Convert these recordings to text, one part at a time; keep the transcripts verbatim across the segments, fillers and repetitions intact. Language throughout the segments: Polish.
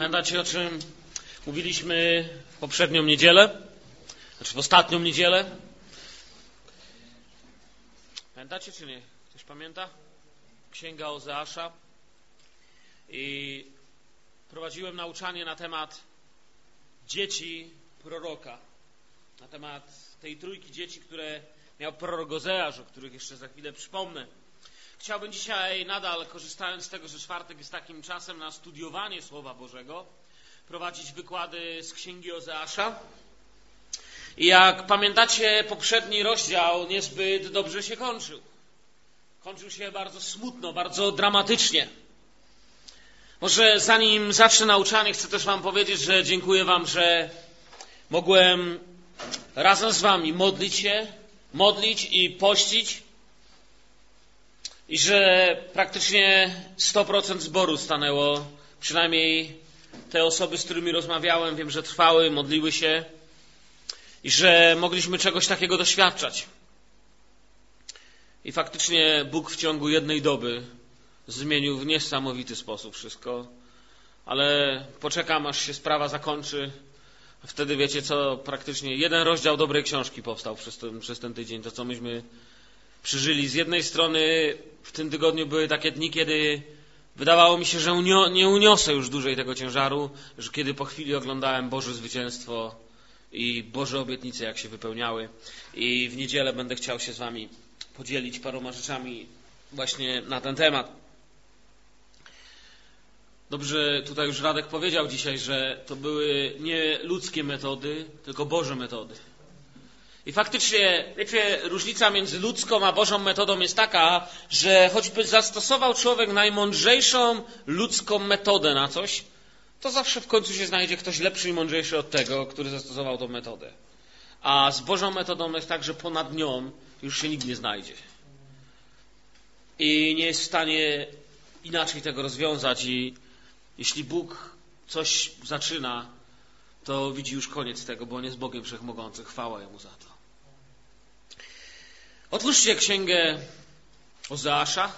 Pamiętacie, o czym mówiliśmy w poprzednią niedzielę? Znaczy w ostatnią niedzielę? Pamiętacie czy nie? Ktoś pamięta? Księga Ozeasza. I prowadziłem nauczanie na temat dzieci proroka. Na temat tej trójki dzieci, które miał prorok Ozeasz, o których jeszcze za chwilę przypomnę. Chciałbym dzisiaj nadal, korzystając z tego, że czwartek jest takim czasem na studiowanie Słowa Bożego, prowadzić wykłady z Księgi Ozeasza. I jak pamiętacie, poprzedni rozdział niezbyt dobrze się kończył. Kończył się bardzo smutno, bardzo dramatycznie. Może zanim zacznę nauczanie, chcę też wam powiedzieć, że dziękuję wam, że mogłem razem z wami modlić się, modlić i pościć. I że praktycznie sto procent zboru stanęło, przynajmniej te osoby, z którymi rozmawiałem, wiem, że trwały, modliły się i że mogliśmy czegoś takiego doświadczać. I faktycznie Bóg w ciągu jednej doby zmienił w niesamowity sposób wszystko, ale poczekam, aż się sprawa zakończy. Wtedy wiecie co, praktycznie jeden rozdział dobrej książki powstał przez ten, przez ten tydzień, to co myśmy przeżyli. Z jednej strony w tym tygodniu były takie dni, kiedy wydawało mi się, że unio, nie uniosę już dłużej tego ciężaru, że kiedy po chwili oglądałem Boże zwycięstwo i Boże obietnice, jak się wypełniały. I w niedzielę będę chciał się z wami podzielić paroma rzeczami właśnie na ten temat. Dobrze, tutaj już Radek powiedział dzisiaj, że to były nie ludzkie metody, tylko Boże metody. I faktycznie, wiecie, różnica między ludzką a Bożą metodą jest taka, że choćby zastosował człowiek najmądrzejszą ludzką metodę na coś, to zawsze w końcu się znajdzie ktoś lepszy i mądrzejszy od tego, który zastosował tą metodę. A z Bożą metodą jest tak, że ponad nią już się nikt nie znajdzie. I nie jest w stanie inaczej tego rozwiązać. I jeśli Bóg coś zaczyna, to widzi już koniec tego, bo On jest Bogiem Wszechmogącym. Chwała Jemu za to. Otwórzcie księgę Ozeasza.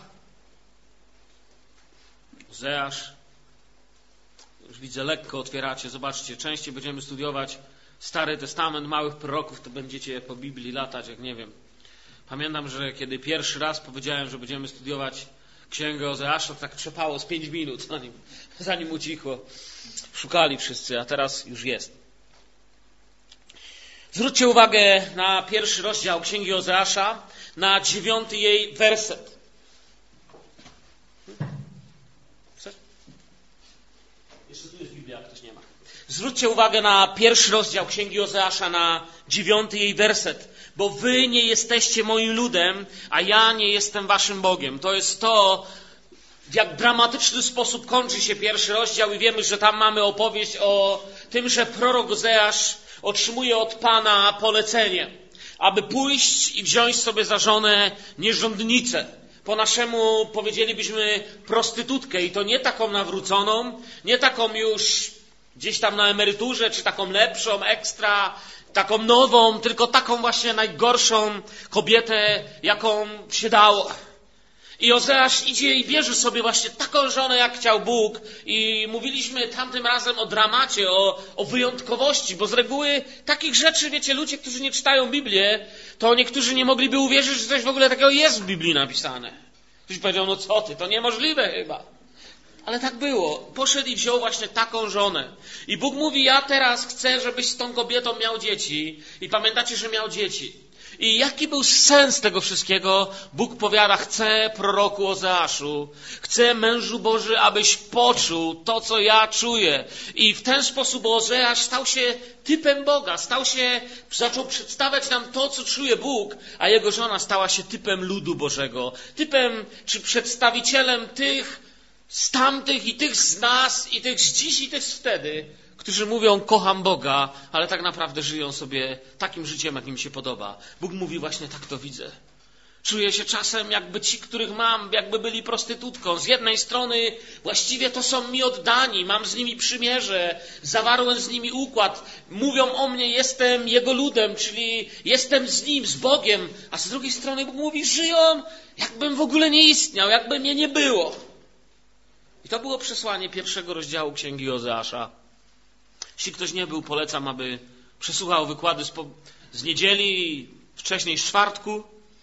Ozeasz. Już widzę, lekko otwieracie. Zobaczcie, częściej będziemy studiować Stary Testament, małych proroków, to będziecie po Biblii latać, jak nie wiem. Pamiętam, że kiedy pierwszy raz powiedziałem, że będziemy studiować księgę Ozeasza, to tak trzepało z pięć minut, zanim, zanim ucichło. Szukali wszyscy, a teraz już jest. Zwróćcie uwagę na pierwszy rozdział Księgi Ozeasza, na dziewiąty jej werset. Chcesz? Jeszcze tu jest Biblia, jak ktoś nie ma. Zwróćcie uwagę na pierwszy rozdział Księgi Ozeasza, na dziewiąty jej werset. Bo wy nie jesteście moim ludem, a ja nie jestem waszym Bogiem. To jest to, w jak dramatyczny sposób kończy się pierwszy rozdział i wiemy, że tam mamy opowieść o tym, że prorok Ozeasz otrzymuje od Pana polecenie, aby pójść i wziąć sobie za żonę nierządnicę. Po naszemu powiedzielibyśmy prostytutkę i to nie taką nawróconą, nie taką już gdzieś tam na emeryturze, czy taką lepszą, ekstra, taką nową, tylko taką właśnie najgorszą kobietę, jaką się dało. I Ozeasz idzie i bierze sobie właśnie taką żonę, jak chciał Bóg. I mówiliśmy tamtym razem o dramacie, o, o wyjątkowości, bo z reguły takich rzeczy, wiecie, ludzie, którzy nie czytają Biblię, to niektórzy nie mogliby uwierzyć, że coś w ogóle takiego jest w Biblii napisane. Ktoś powiedział, no co ty, to niemożliwe chyba. Ale tak było. Poszedł i wziął właśnie taką żonę. I Bóg mówi, ja teraz chcę, żebyś z tą kobietą miał dzieci. I pamiętacie, że miał dzieci. I jaki był sens tego wszystkiego? Bóg powiada, chcę proroku Ozeaszu, chcę mężu Boży, abyś poczuł to, co ja czuję. I w ten sposób Ozeasz stał się typem Boga, stał się, zaczął przedstawiać nam to, co czuje Bóg, a jego żona stała się typem ludu Bożego, typem czy przedstawicielem tych z tamtych i tych z nas, i tych z dziś, i tych z wtedy, którzy mówią, kocham Boga, ale tak naprawdę żyją sobie takim życiem, jak im się podoba. Bóg mówi, właśnie tak to widzę. Czuję się czasem, jakby ci, których mam, jakby byli prostytutką. Z jednej strony właściwie to są mi oddani, mam z nimi przymierze, zawarłem z nimi układ. Mówią o mnie, jestem Jego ludem, czyli jestem z Nim, z Bogiem. A z drugiej strony Bóg mówi, żyją, jakbym w ogóle nie istniał, jakby mnie nie było. I to było przesłanie pierwszego rozdziału Księgi Ozeasza. Jeśli ktoś nie był, polecam, aby przesłuchał wykłady z, po, z niedzieli, wcześniej z czwartku.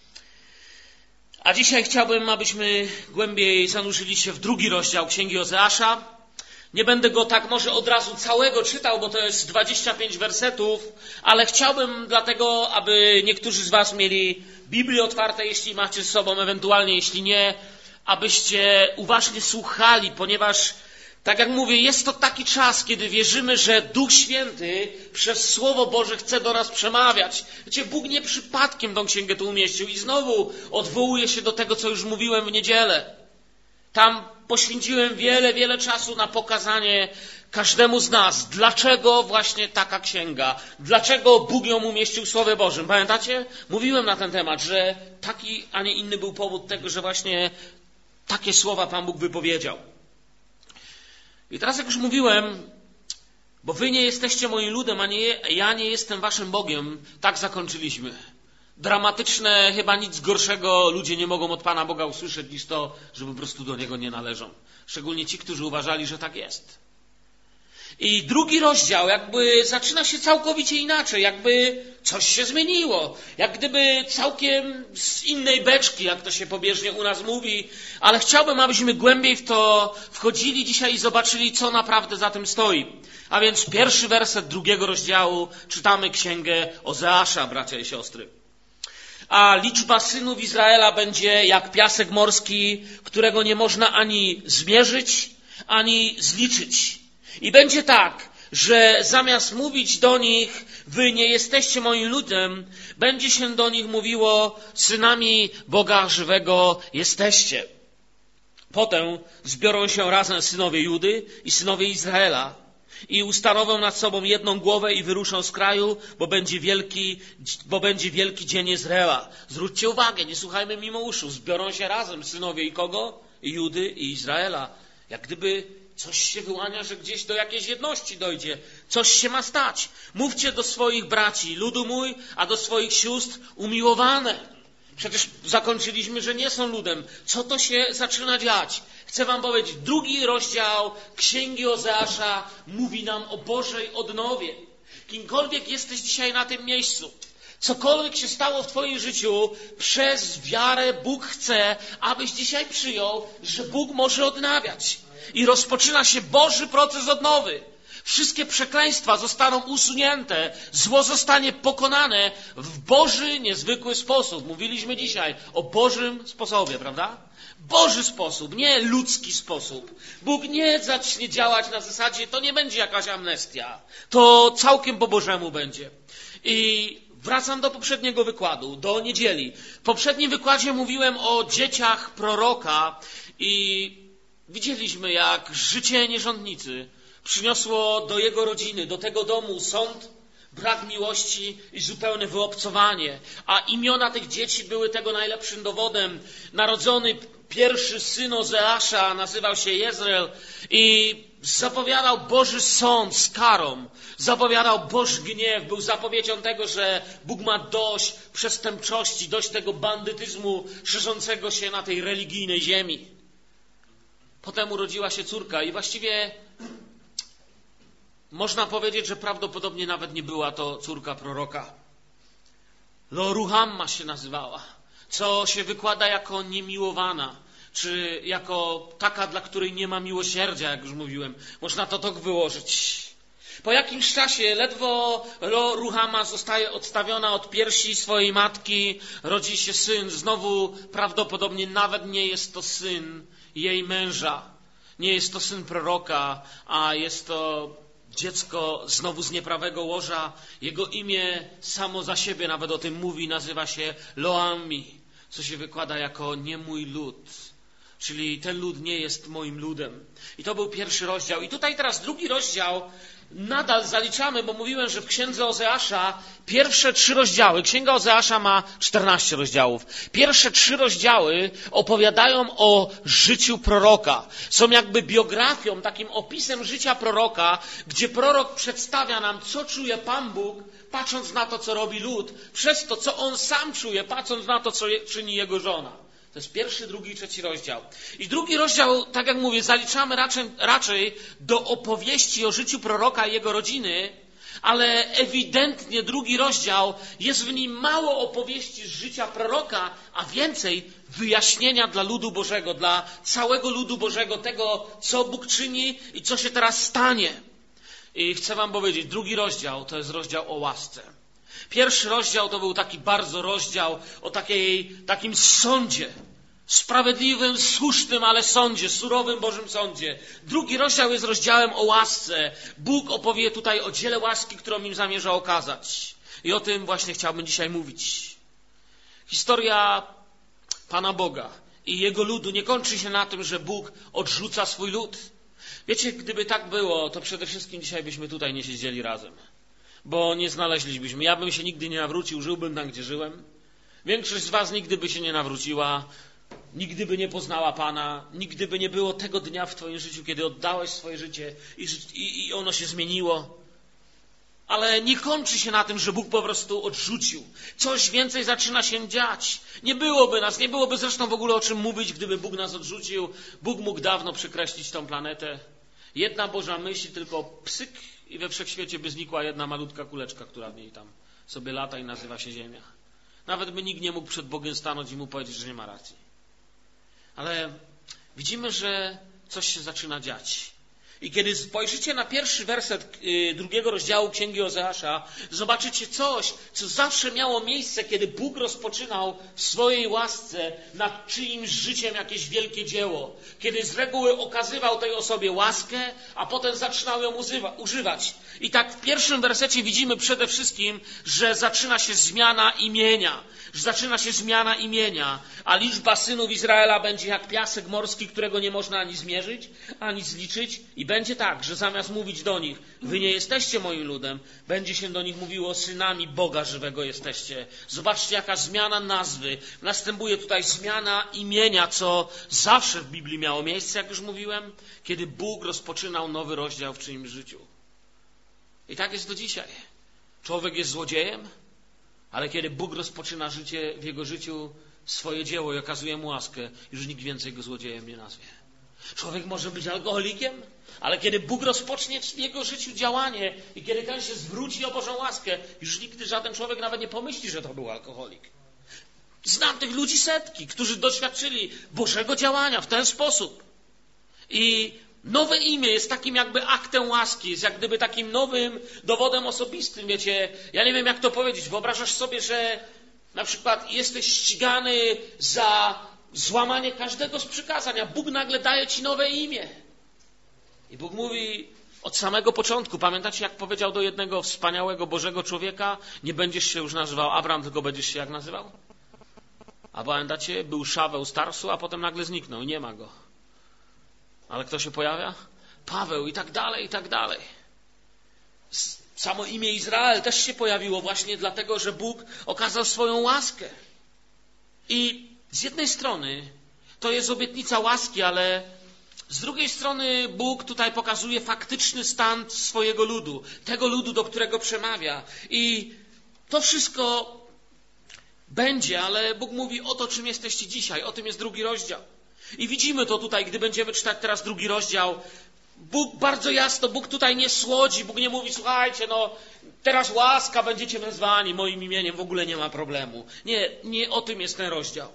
A dzisiaj chciałbym, abyśmy głębiej zanurzyli się w drugi rozdział Księgi Ozeasza. Nie będę go tak może od razu całego czytał, bo to jest dwadzieścia pięć wersetów, ale chciałbym dlatego, aby niektórzy z was mieli Biblię otwarte, jeśli macie z sobą, ewentualnie jeśli nie, abyście uważnie słuchali, ponieważ, tak jak mówię, jest to taki czas, kiedy wierzymy, że Duch Święty przez Słowo Boże chce do nas przemawiać. Wiecie, Bóg nie przypadkiem tą księgę tu umieścił i znowu odwołuje się do tego, co już mówiłem w niedzielę. Tam poświęciłem wiele, wiele czasu na pokazanie każdemu z nas, dlaczego właśnie taka księga, dlaczego Bóg ją umieścił w Słowie Bożym. Pamiętacie? Mówiłem na ten temat, że taki, a nie inny był powód tego, że właśnie takie słowa Pan Bóg wypowiedział. I teraz, jak już mówiłem, bo wy nie jesteście moim ludem, a nie, ja nie jestem waszym Bogiem, tak zakończyliśmy. Dramatyczne, chyba nic gorszego ludzie nie mogą od Pana Boga usłyszeć niż to, że po prostu do Niego nie należą. Szczególnie ci, którzy uważali, że tak jest. I drugi rozdział jakby zaczyna się całkowicie inaczej, jakby coś się zmieniło. Jak gdyby całkiem z innej beczki, jak to się pobieżnie u nas mówi. Ale chciałbym, abyśmy głębiej w to wchodzili dzisiaj i zobaczyli, co naprawdę za tym stoi. A więc pierwszy werset drugiego rozdziału czytamy księgę Ozeasza, bracia i siostry. A liczba synów Izraela będzie jak piasek morski, którego nie można ani zmierzyć, ani zliczyć. I będzie tak, że zamiast mówić do nich, wy nie jesteście moim ludem, będzie się do nich mówiło, synami Boga żywego jesteście. Potem zbiorą się razem synowie Judy i synowie Izraela i ustanowią nad sobą jedną głowę i wyruszą z kraju, bo będzie wielki, bo będzie wielki dzień Izraela. Zwróćcie uwagę, nie słuchajmy mimo uszu. Zbiorą się razem synowie i kogo? I Judy i Izraela. Jak gdyby coś się wyłania, że gdzieś do jakiejś jedności dojdzie. Coś się ma stać. Mówcie do swoich braci, ludu mój, a do swoich sióstr umiłowane. Przecież zakończyliśmy, że nie są ludem. Co to się zaczyna dziać? Chcę wam powiedzieć, drugi rozdział Księgi Ozeasza mówi nam o Bożej odnowie. Kimkolwiek jesteś dzisiaj na tym miejscu, cokolwiek się stało w twoim życiu, przez wiarę Bóg chce, abyś dzisiaj przyjął, że Bóg może odnawiać. I rozpoczyna się Boży proces odnowy. Wszystkie przekleństwa zostaną usunięte, zło zostanie pokonane w Boży, niezwykły sposób. Mówiliśmy dzisiaj o Bożym sposobie, prawda? Boży sposób, nie ludzki sposób. Bóg nie zacznie działać na zasadzie, to nie będzie jakaś amnestia. To całkiem po Bożemu będzie. I wracam do poprzedniego wykładu, do niedzieli. W poprzednim wykładzie mówiłem o dzieciach proroka i widzieliśmy, jak życie nierządnicy przyniosło do jego rodziny, do tego domu sąd, brak miłości i zupełne wyobcowanie. A imiona tych dzieci były tego najlepszym dowodem. Narodzony pierwszy syn Ozeasza nazywał się Jezreel i zapowiadał Boży sąd z karą. Zapowiadał Boży gniew. Był zapowiedzią tego, że Bóg ma dość przestępczości, dość tego bandytyzmu szerzącego się na tej religijnej ziemi. Potem urodziła się córka i właściwie można powiedzieć, że prawdopodobnie nawet nie była to córka proroka. Lo-Ruhamma się nazywała, co się wykłada jako niemiłowana, czy jako taka, dla której nie ma miłosierdzia, jak już mówiłem. Można to tak wyłożyć. Po jakimś czasie ledwo Lo-Ruhamma zostaje odstawiona od piersi swojej matki, rodzi się syn. Znowu prawdopodobnie nawet nie jest to syn jej męża. Nie jest to syn proroka, a jest to dziecko znowu z nieprawego łoża. Jego imię samo za siebie nawet o tym mówi, nazywa się Lo-Ammi, co się wykłada jako nie mój lud. Czyli ten lud nie jest moim ludem. I to był pierwszy rozdział. I tutaj teraz drugi rozdział nadal zaliczamy, bo mówiłem, że w Księdze Ozeasza pierwsze trzy rozdziały, Księga Ozeasza ma czternaście rozdziałów. Pierwsze trzy rozdziały opowiadają o życiu proroka. Są jakby biografią, takim opisem życia proroka, gdzie prorok przedstawia nam, co czuje Pan Bóg, patrząc na to, co robi lud, przez to, co on sam czuje, patrząc na to, co czyni jego żona. To jest pierwszy, drugi i trzeci rozdział. I drugi rozdział, tak jak mówię, zaliczamy raczej, raczej do opowieści o życiu proroka i jego rodziny, ale ewidentnie drugi rozdział jest w nim mało opowieści z życia proroka, a więcej wyjaśnienia dla ludu Bożego, dla całego ludu Bożego, tego, co Bóg czyni i co się teraz stanie. I chcę wam powiedzieć, drugi rozdział to jest rozdział o łasce. Pierwszy rozdział to był taki bardzo rozdział o takiej, takim sądzie. Sprawiedliwym, słusznym, ale sądzie, surowym Bożym sądzie. Drugi rozdział jest rozdziałem o łasce. Bóg opowie tutaj o dziele łaski, którą im zamierza okazać. I o tym właśnie chciałbym dzisiaj mówić. Historia Pana Boga i Jego ludu nie kończy się na tym, że Bóg odrzuca swój lud. Wiecie, gdyby tak było, to przede wszystkim dzisiaj byśmy tutaj nie siedzieli razem. Bo nie znaleźlibyśmy. Ja bym się nigdy nie nawrócił, żyłbym tam, gdzie żyłem. Większość z was nigdy by się nie nawróciła. Nigdy by nie poznała Pana, nigdy by nie było tego dnia w twoim życiu, kiedy oddałeś swoje życie i, i, i ono się zmieniło. Ale nie kończy się na tym, że Bóg po prostu odrzucił. Coś więcej zaczyna się dziać. Nie byłoby nas, nie byłoby zresztą w ogóle o czym mówić, gdyby Bóg nas odrzucił. Bóg mógł dawno przekreślić tą planetę. Jedna Boża myśl, tylko psyk i we wszechświecie by znikła jedna malutka kuleczka, która w niej tam sobie lata i nazywa się Ziemia. Nawet by nikt nie mógł przed Bogiem stanąć i mu powiedzieć, że nie ma racji. Ale widzimy, że coś się zaczyna dziać. I kiedy spojrzycie na pierwszy werset drugiego rozdziału Księgi Ozeasza, zobaczycie coś, co zawsze miało miejsce, kiedy Bóg rozpoczynał w swojej łasce nad czyimś życiem jakieś wielkie dzieło. Kiedy z reguły okazywał tej osobie łaskę, a potem zaczynał ją używać. I tak w pierwszym wersecie widzimy przede wszystkim, że zaczyna się zmiana imienia. Że zaczyna się zmiana imienia, a liczba synów Izraela będzie jak piasek morski, którego nie można ani zmierzyć, ani zliczyć. I będzie tak, że zamiast mówić do nich, wy nie jesteście moim ludem, będzie się do nich mówiło, synami Boga żywego jesteście. Zobaczcie, jaka zmiana nazwy. Następuje tutaj zmiana imienia, co zawsze w Biblii miało miejsce, jak już mówiłem, kiedy Bóg rozpoczynał nowy rozdział w czyimś życiu. I tak jest do dzisiaj. Człowiek jest złodziejem, ale kiedy Bóg rozpoczyna życie w jego życiu, swoje dzieło i okazuje mu łaskę, już nikt więcej go złodziejem nie nazwie. Człowiek może być alkoholikiem, ale kiedy Bóg rozpocznie w jego życiu działanie i kiedy ten się zwróci o Bożą łaskę, już nigdy żaden człowiek nawet nie pomyśli, że to był alkoholik. Znam tych ludzi setki, którzy doświadczyli Bożego działania w ten sposób. I nowe imię jest takim jakby aktem łaski, jest jak gdyby takim nowym dowodem osobistym, wiecie. Ja nie wiem, jak to powiedzieć. Wyobrażasz sobie, że na przykład jesteś ścigany za złamanie każdego z przykazań, a Bóg nagle daje ci nowe imię. I Bóg mówi od samego początku. Pamiętacie, jak powiedział do jednego wspaniałego Bożego człowieka, nie będziesz się już nazywał Abram, tylko będziesz się jak nazywał? A pamiętacie, był Szaweł z Tarsu, a potem nagle zniknął i nie ma go. Ale kto się pojawia? Paweł i tak dalej, i tak dalej. Samo imię Izrael też się pojawiło właśnie dlatego, że Bóg okazał swoją łaskę. I z jednej strony to jest obietnica łaski, ale z drugiej strony Bóg tutaj pokazuje faktyczny stan swojego ludu, tego ludu, do którego przemawia. I to wszystko będzie, ale Bóg mówi o to, czym jesteście dzisiaj. O tym jest drugi rozdział. I widzimy to tutaj, gdy będziemy czytać teraz drugi rozdział. Bóg bardzo jasno, Bóg tutaj nie słodzi, Bóg nie mówi, słuchajcie, no teraz łaska, będziecie nazwani moim imieniem, w ogóle nie ma problemu. Nie, nie o tym jest ten rozdział.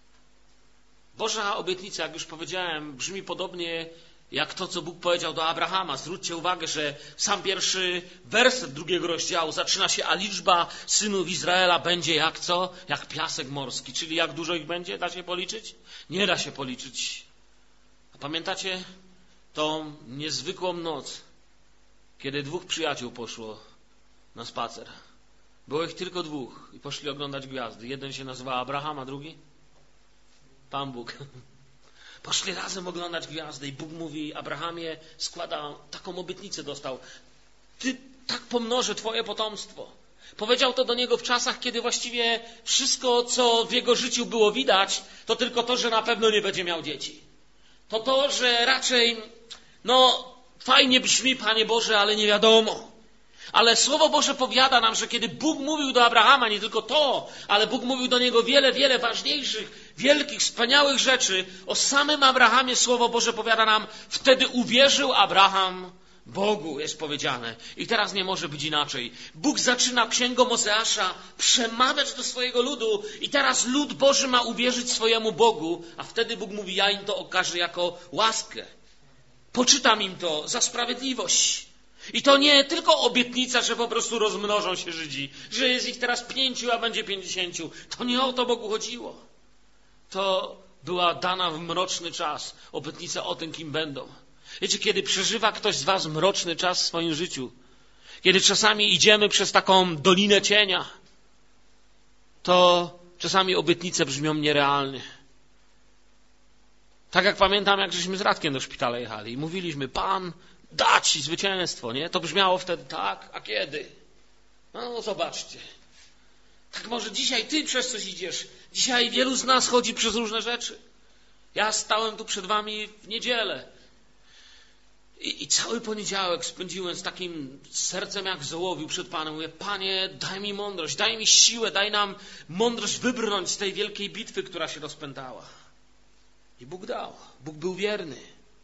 Boża obietnica, jak już powiedziałem, brzmi podobnie jak to, co Bóg powiedział do Abrahama. Zwróćcie uwagę, że sam pierwszy werset drugiego rozdziału zaczyna się, a liczba synów Izraela będzie jak co? Jak piasek morski. Czyli jak dużo ich będzie? Da się policzyć? Nie da się policzyć. A pamiętacie tą niezwykłą noc, kiedy dwóch przyjaciół poszło na spacer? Było ich tylko dwóch i poszli oglądać gwiazdy. Jeden się nazywa Abraham, a drugi? Pan Bóg. Poszli razem oglądać gwiazdy i Bóg mówi, Abrahamie, składa, taką obietnicę dostał. Ty tak pomnożę twoje potomstwo. Powiedział to do niego w czasach, kiedy właściwie wszystko, co w jego życiu było widać, to tylko to, że na pewno nie będzie miał dzieci. To to, że raczej, no, fajnie brzmi, Panie Boże, ale nie wiadomo. Ale Słowo Boże powiada nam, że kiedy Bóg mówił do Abrahama, nie tylko to, ale Bóg mówił do niego wiele, wiele ważniejszych, wielkich, wspaniałych rzeczy. O samym Abrahamie Słowo Boże powiada nam, wtedy uwierzył Abraham Bogu, jest powiedziane. I teraz nie może być inaczej. Bóg zaczyna księgą Ozeasza przemawiać do swojego ludu i teraz lud Boży ma uwierzyć swojemu Bogu, a wtedy Bóg mówi, ja im to okażę jako łaskę. Poczytam im to za sprawiedliwość. I to nie tylko obietnica, że po prostu rozmnożą się Żydzi, że jest ich teraz pięciu, a będzie pięćdziesięciu. To nie o to Bogu chodziło. To była dana w mroczny czas obietnica o tym, kim będą. Wiecie, kiedy przeżywa ktoś z was mroczny czas w swoim życiu, kiedy czasami idziemy przez taką dolinę cienia, to czasami obietnice brzmią nierealnie. Tak jak pamiętam, jak żeśmy z Radkiem do szpitala jechali i mówiliśmy, Pan da ci zwycięstwo, nie? To brzmiało wtedy tak, a kiedy? No zobaczcie. Tak może dzisiaj ty przez coś idziesz. Dzisiaj wielu z nas chodzi przez różne rzeczy. Ja stałem tu przed wami w niedzielę. I, I cały poniedziałek spędziłem z takim sercem jak zołowiu przed Panem. Mówię, Panie, daj mi mądrość, daj mi siłę, daj nam mądrość wybrnąć z tej wielkiej bitwy, która się rozpętała. I Bóg dał. Bóg był wierny.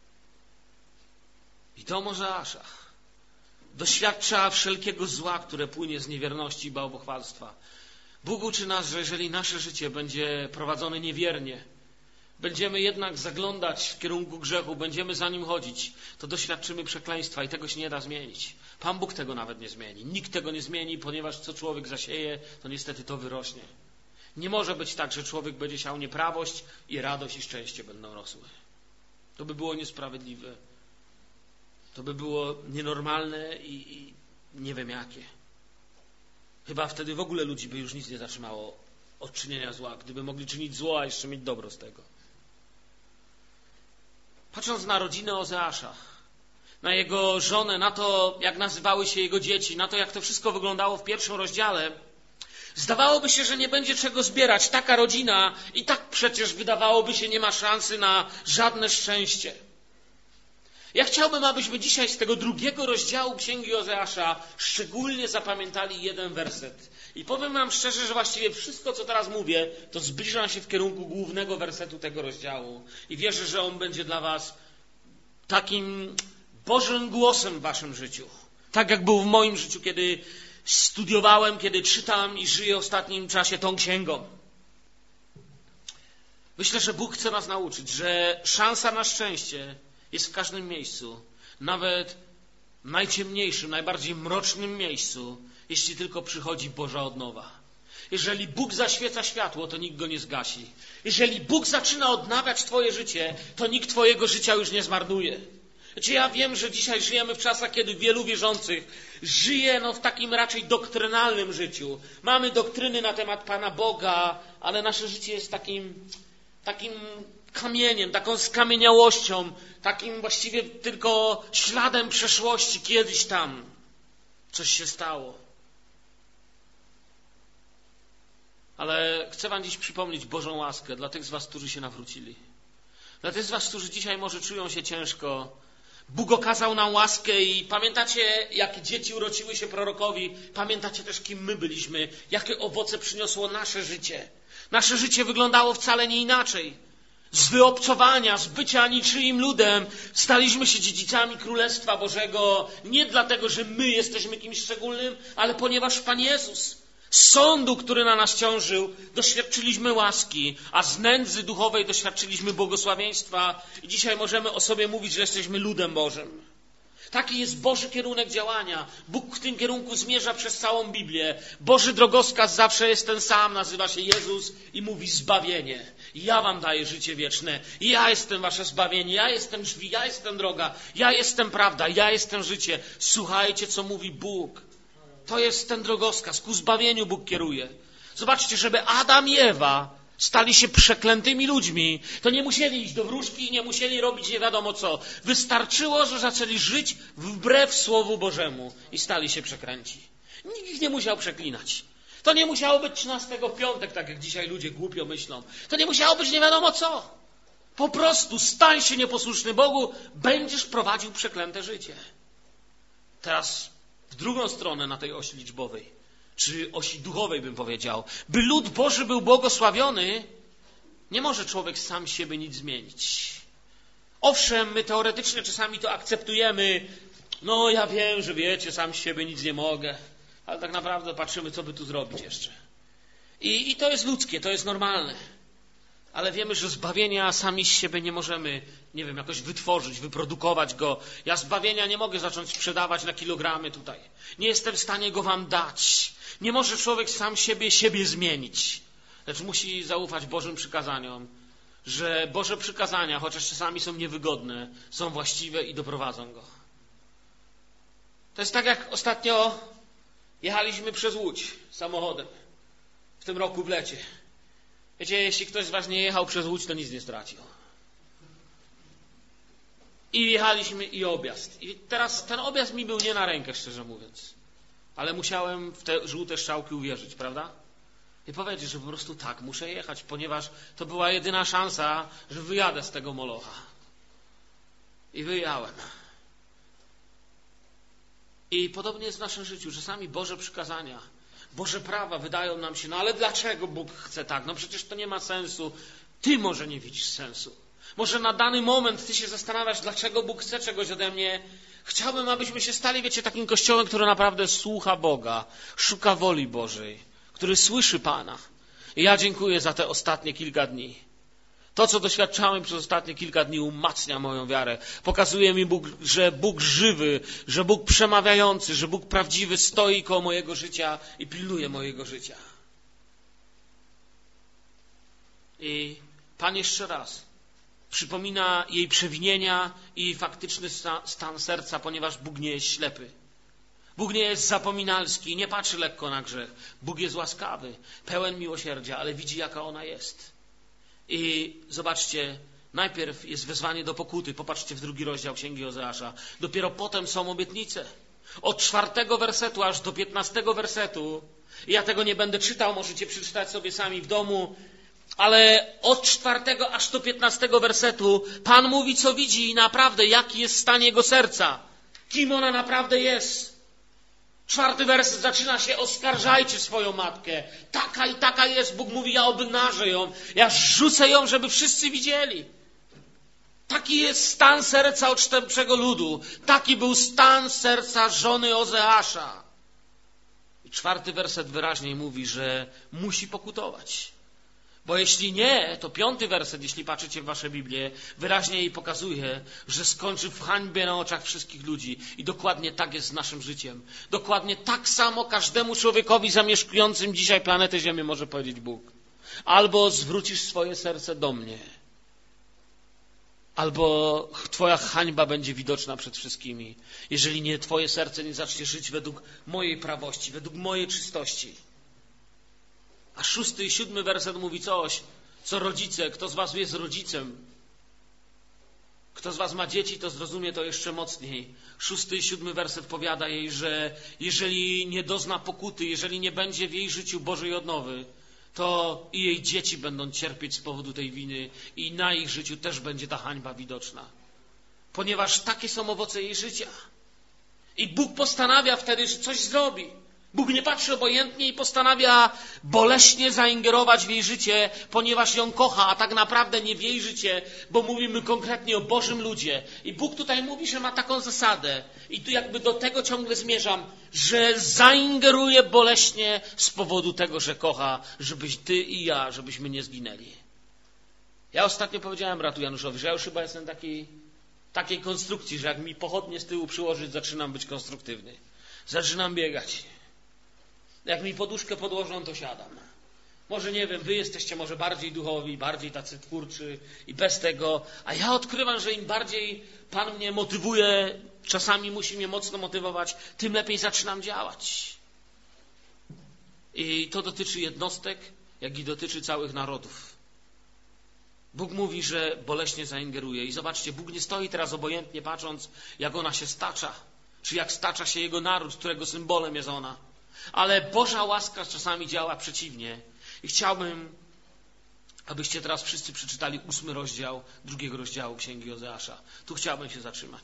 I to Ozeasza doświadcza wszelkiego zła, które płynie z niewierności i bałwochwalstwa. Bóg uczy nas, że jeżeli nasze życie będzie prowadzone niewiernie, będziemy jednak zaglądać w kierunku grzechu, będziemy za nim chodzić, to doświadczymy przekleństwa i tego się nie da zmienić. Pan Bóg tego nawet nie zmieni. Nikt tego nie zmieni, ponieważ co człowiek zasieje, to niestety to wyrośnie. Nie może być tak, że człowiek będzie siał nieprawość i radość i szczęście będą rosły. To by było niesprawiedliwe. To by było nienormalne i, i nie wiem jakie. Chyba wtedy w ogóle ludzi by już nic nie zatrzymało od czynienia zła, gdyby mogli czynić zło, a jeszcze mieć dobro z tego. Patrząc na rodzinę Ozeasza, na jego żonę, na to, jak nazywały się jego dzieci, na to, jak to wszystko wyglądało w pierwszym rozdziale, zdawałoby się, że nie będzie czego zbierać. Taka rodzina i tak przecież wydawałoby się nie ma szansy na żadne szczęście. Ja chciałbym, abyśmy dzisiaj z tego drugiego rozdziału Księgi Ozeasza szczególnie zapamiętali jeden werset. I powiem wam szczerze, że właściwie wszystko, co teraz mówię, to zbliża się w kierunku głównego wersetu tego rozdziału. I wierzę, że on będzie dla was takim Bożym głosem w waszym życiu. Tak jak był w moim życiu, kiedy studiowałem, kiedy czytam i żyję w ostatnim czasie tą księgą. Myślę, że Bóg chce nas nauczyć, że szansa na szczęście jest w każdym miejscu, nawet w najciemniejszym, najbardziej mrocznym miejscu, jeśli tylko przychodzi Boża odnowa. Jeżeli Bóg zaświeca światło, to nikt go nie zgasi. Jeżeli Bóg zaczyna odnawiać twoje życie, to nikt twojego życia już nie zmarnuje. Znaczy, ja wiem, że dzisiaj żyjemy w czasach, kiedy wielu wierzących żyje no, w takim raczej doktrynalnym życiu. Mamy doktryny na temat Pana Boga, ale nasze życie jest takim, takim kamieniem, taką skamieniałością, takim właściwie tylko śladem przeszłości. Kiedyś tam coś się stało. Ale chcę wam dziś przypomnieć Bożą łaskę dla tych z was, którzy się nawrócili. Dla tych z was, którzy dzisiaj może czują się ciężko. Bóg okazał nam łaskę i pamiętacie, jakie dzieci urodziły się prorokowi. Pamiętacie też, kim my byliśmy, jakie owoce przyniosło nasze życie. Nasze życie wyglądało wcale nie inaczej. Z wyobcowania, z bycia niczyim ludem staliśmy się dziedzicami Królestwa Bożego nie dlatego, że my jesteśmy kimś szczególnym, ale ponieważ Pan Jezus z sądu, który na nas ciążył, doświadczyliśmy łaski, a z nędzy duchowej doświadczyliśmy błogosławieństwa i dzisiaj możemy o sobie mówić, że jesteśmy ludem Bożym. Taki jest Boży kierunek działania. Bóg w tym kierunku zmierza przez całą Biblię. Boży drogowskaz zawsze jest ten sam, nazywa się Jezus i mówi zbawienie. Ja wam daję życie wieczne. Ja jestem wasze zbawienie. Ja jestem drzwi, ja jestem droga. Ja jestem prawda, ja jestem życie. Słuchajcie, co mówi Bóg. To jest ten drogowskaz. Ku zbawieniu Bóg kieruje. Zobaczcie, żeby Adam i Ewa stali się przeklętymi ludźmi, to nie musieli iść do wróżki i nie musieli robić nie wiadomo co. Wystarczyło, że zaczęli żyć wbrew Słowu Bożemu i stali się przekręci. Nikt ich nie musiał przeklinać. To nie musiało być trzynastego w piątek, tak jak dzisiaj ludzie głupio myślą. To nie musiało być nie wiadomo co. Po prostu stań się nieposłuszny Bogu, będziesz prowadził przeklęte życie. Teraz w drugą stronę na tej osi liczbowej, czy osi duchowej bym powiedział. By lud Boży był błogosławiony, nie może człowiek sam siebie nic zmienić. Owszem, my teoretycznie czasami to akceptujemy. No ja wiem, że wiecie, sam z siebie nic nie mogę. Ale tak naprawdę patrzymy, co by tu zrobić jeszcze. I, i to jest ludzkie, to jest normalne. Ale wiemy, że zbawienia sami z siebie nie możemy, nie wiem, jakoś wytworzyć, wyprodukować go. Ja zbawienia nie mogę zacząć sprzedawać na kilogramy tutaj. Nie jestem w stanie go wam dać. Nie może człowiek sam siebie siebie zmienić. Lecz musi zaufać Bożym przykazaniom, że Boże przykazania, chociaż czasami są niewygodne, są właściwe i doprowadzą go. To jest tak, jak ostatnio jechaliśmy przez Łódź samochodem w tym roku w lecie. Wiecie, jeśli ktoś z was nie jechał przez Łódź, to nic nie stracił. I jechaliśmy i objazd. I teraz ten objazd mi był nie na rękę, szczerze mówiąc. Ale musiałem w te żółte strzałki uwierzyć, prawda? I powiedzieć, że po prostu tak, muszę jechać, ponieważ to była jedyna szansa, że wyjadę z tego molocha. I wyjechałem. I podobnie jest w naszym życiu. Czasami Boże przykazania, Boże prawa wydają nam się, no ale dlaczego Bóg chce tak? No przecież to nie ma sensu. Ty może nie widzisz sensu. Może na dany moment ty się zastanawiasz, dlaczego Bóg chce czegoś ode mnie. Chciałbym, abyśmy się stali, wiecie, takim kościołem, który naprawdę słucha Boga, szuka woli Bożej, który słyszy Pana. I ja dziękuję za te ostatnie kilka dni. To, co doświadczałem przez ostatnie kilka dni, umacnia moją wiarę. Pokazuje mi, Bóg, że Bóg żywy, że Bóg przemawiający, że Bóg prawdziwy stoi koło mojego życia i pilnuje mojego życia. I Pan jeszcze raz przypomina jej przewinienia i faktyczny stan serca, ponieważ Bóg nie jest ślepy. Bóg nie jest zapominalski, nie patrzy lekko na grzech. Bóg jest łaskawy, pełen miłosierdzia, ale widzi, jaka ona jest. I zobaczcie, najpierw jest wezwanie do pokuty. Popatrzcie w drugi rozdział Księgi Ozeasza. Dopiero potem są obietnice. Od czwartego wersetu aż do piętnastego wersetu. Ja tego nie będę czytał, możecie przeczytać sobie sami w domu. Ale od czwartego aż do piętnastego wersetu Pan mówi, co widzi i naprawdę, jaki jest stan jego serca. Kim ona naprawdę jest. Czwarty werset zaczyna się: oskarżajcie swoją matkę. Taka i taka jest. Bóg mówi: ja obnażę ją. Ja rzucę ją, żeby wszyscy widzieli. Taki jest stan serca odstępczego ludu. Taki był stan serca żony Ozeasza. I czwarty werset wyraźniej mówi, że musi pokutować. Bo jeśli nie, to piąty werset, jeśli patrzycie w wasze Biblię, wyraźnie jej pokazuje, że skończy w hańbie na oczach wszystkich ludzi. I dokładnie tak jest z naszym życiem. Dokładnie tak samo każdemu człowiekowi zamieszkującym dzisiaj planetę Ziemię może powiedzieć Bóg. Albo zwrócisz swoje serce do mnie, albo twoja hańba będzie widoczna przed wszystkimi. Jeżeli nie, twoje serce nie zacznie żyć według mojej prawości, według mojej czystości. A szósty i siódmy werset mówi coś, co rodzice, kto z was jest rodzicem, kto z was ma dzieci, to zrozumie to jeszcze mocniej. Szósty i siódmy werset powiada jej, że jeżeli nie dozna pokuty, jeżeli nie będzie w jej życiu Bożej odnowy, to i jej dzieci będą cierpieć z powodu tej winy i na ich życiu też będzie ta hańba widoczna. Ponieważ takie są owoce jej życia. I Bóg postanawia wtedy, że coś zrobi. Bóg nie patrzy obojętnie i postanawia boleśnie zaingerować w jej życie, ponieważ ją kocha, a tak naprawdę nie w jej życie, bo mówimy konkretnie o Bożym ludzie. I Bóg tutaj mówi, że ma taką zasadę. I tu jakby do tego ciągle zmierzam, że zaingeruje boleśnie z powodu tego, że kocha, żebyś ty i ja, żebyśmy nie zginęli. Ja ostatnio powiedziałem bratu Januszowi, że ja już chyba jestem taki, takiej konstrukcji, że jak mi pochodnie z tyłu przyłożyć, zaczynam być konstruktywny. Zaczynam biegać. Jak mi poduszkę podłożą, to siadam. Może nie wiem, wy jesteście może bardziej duchowi, bardziej tacy twórczy i bez tego. A ja odkrywam, że im bardziej Pan mnie motywuje, czasami musi mnie mocno motywować, tym lepiej zaczynam działać. I to dotyczy jednostek, jak i dotyczy całych narodów. Bóg mówi, że boleśnie zaingeruje. I zobaczcie, Bóg nie stoi teraz obojętnie patrząc, jak ona się stacza, czy jak stacza się Jego naród, którego symbolem jest ona. Ale Boża łaska czasami działa przeciwnie. I chciałbym, abyście teraz wszyscy przeczytali ósmy rozdział drugiego rozdziału Księgi Ozeasza. Tu chciałbym się zatrzymać.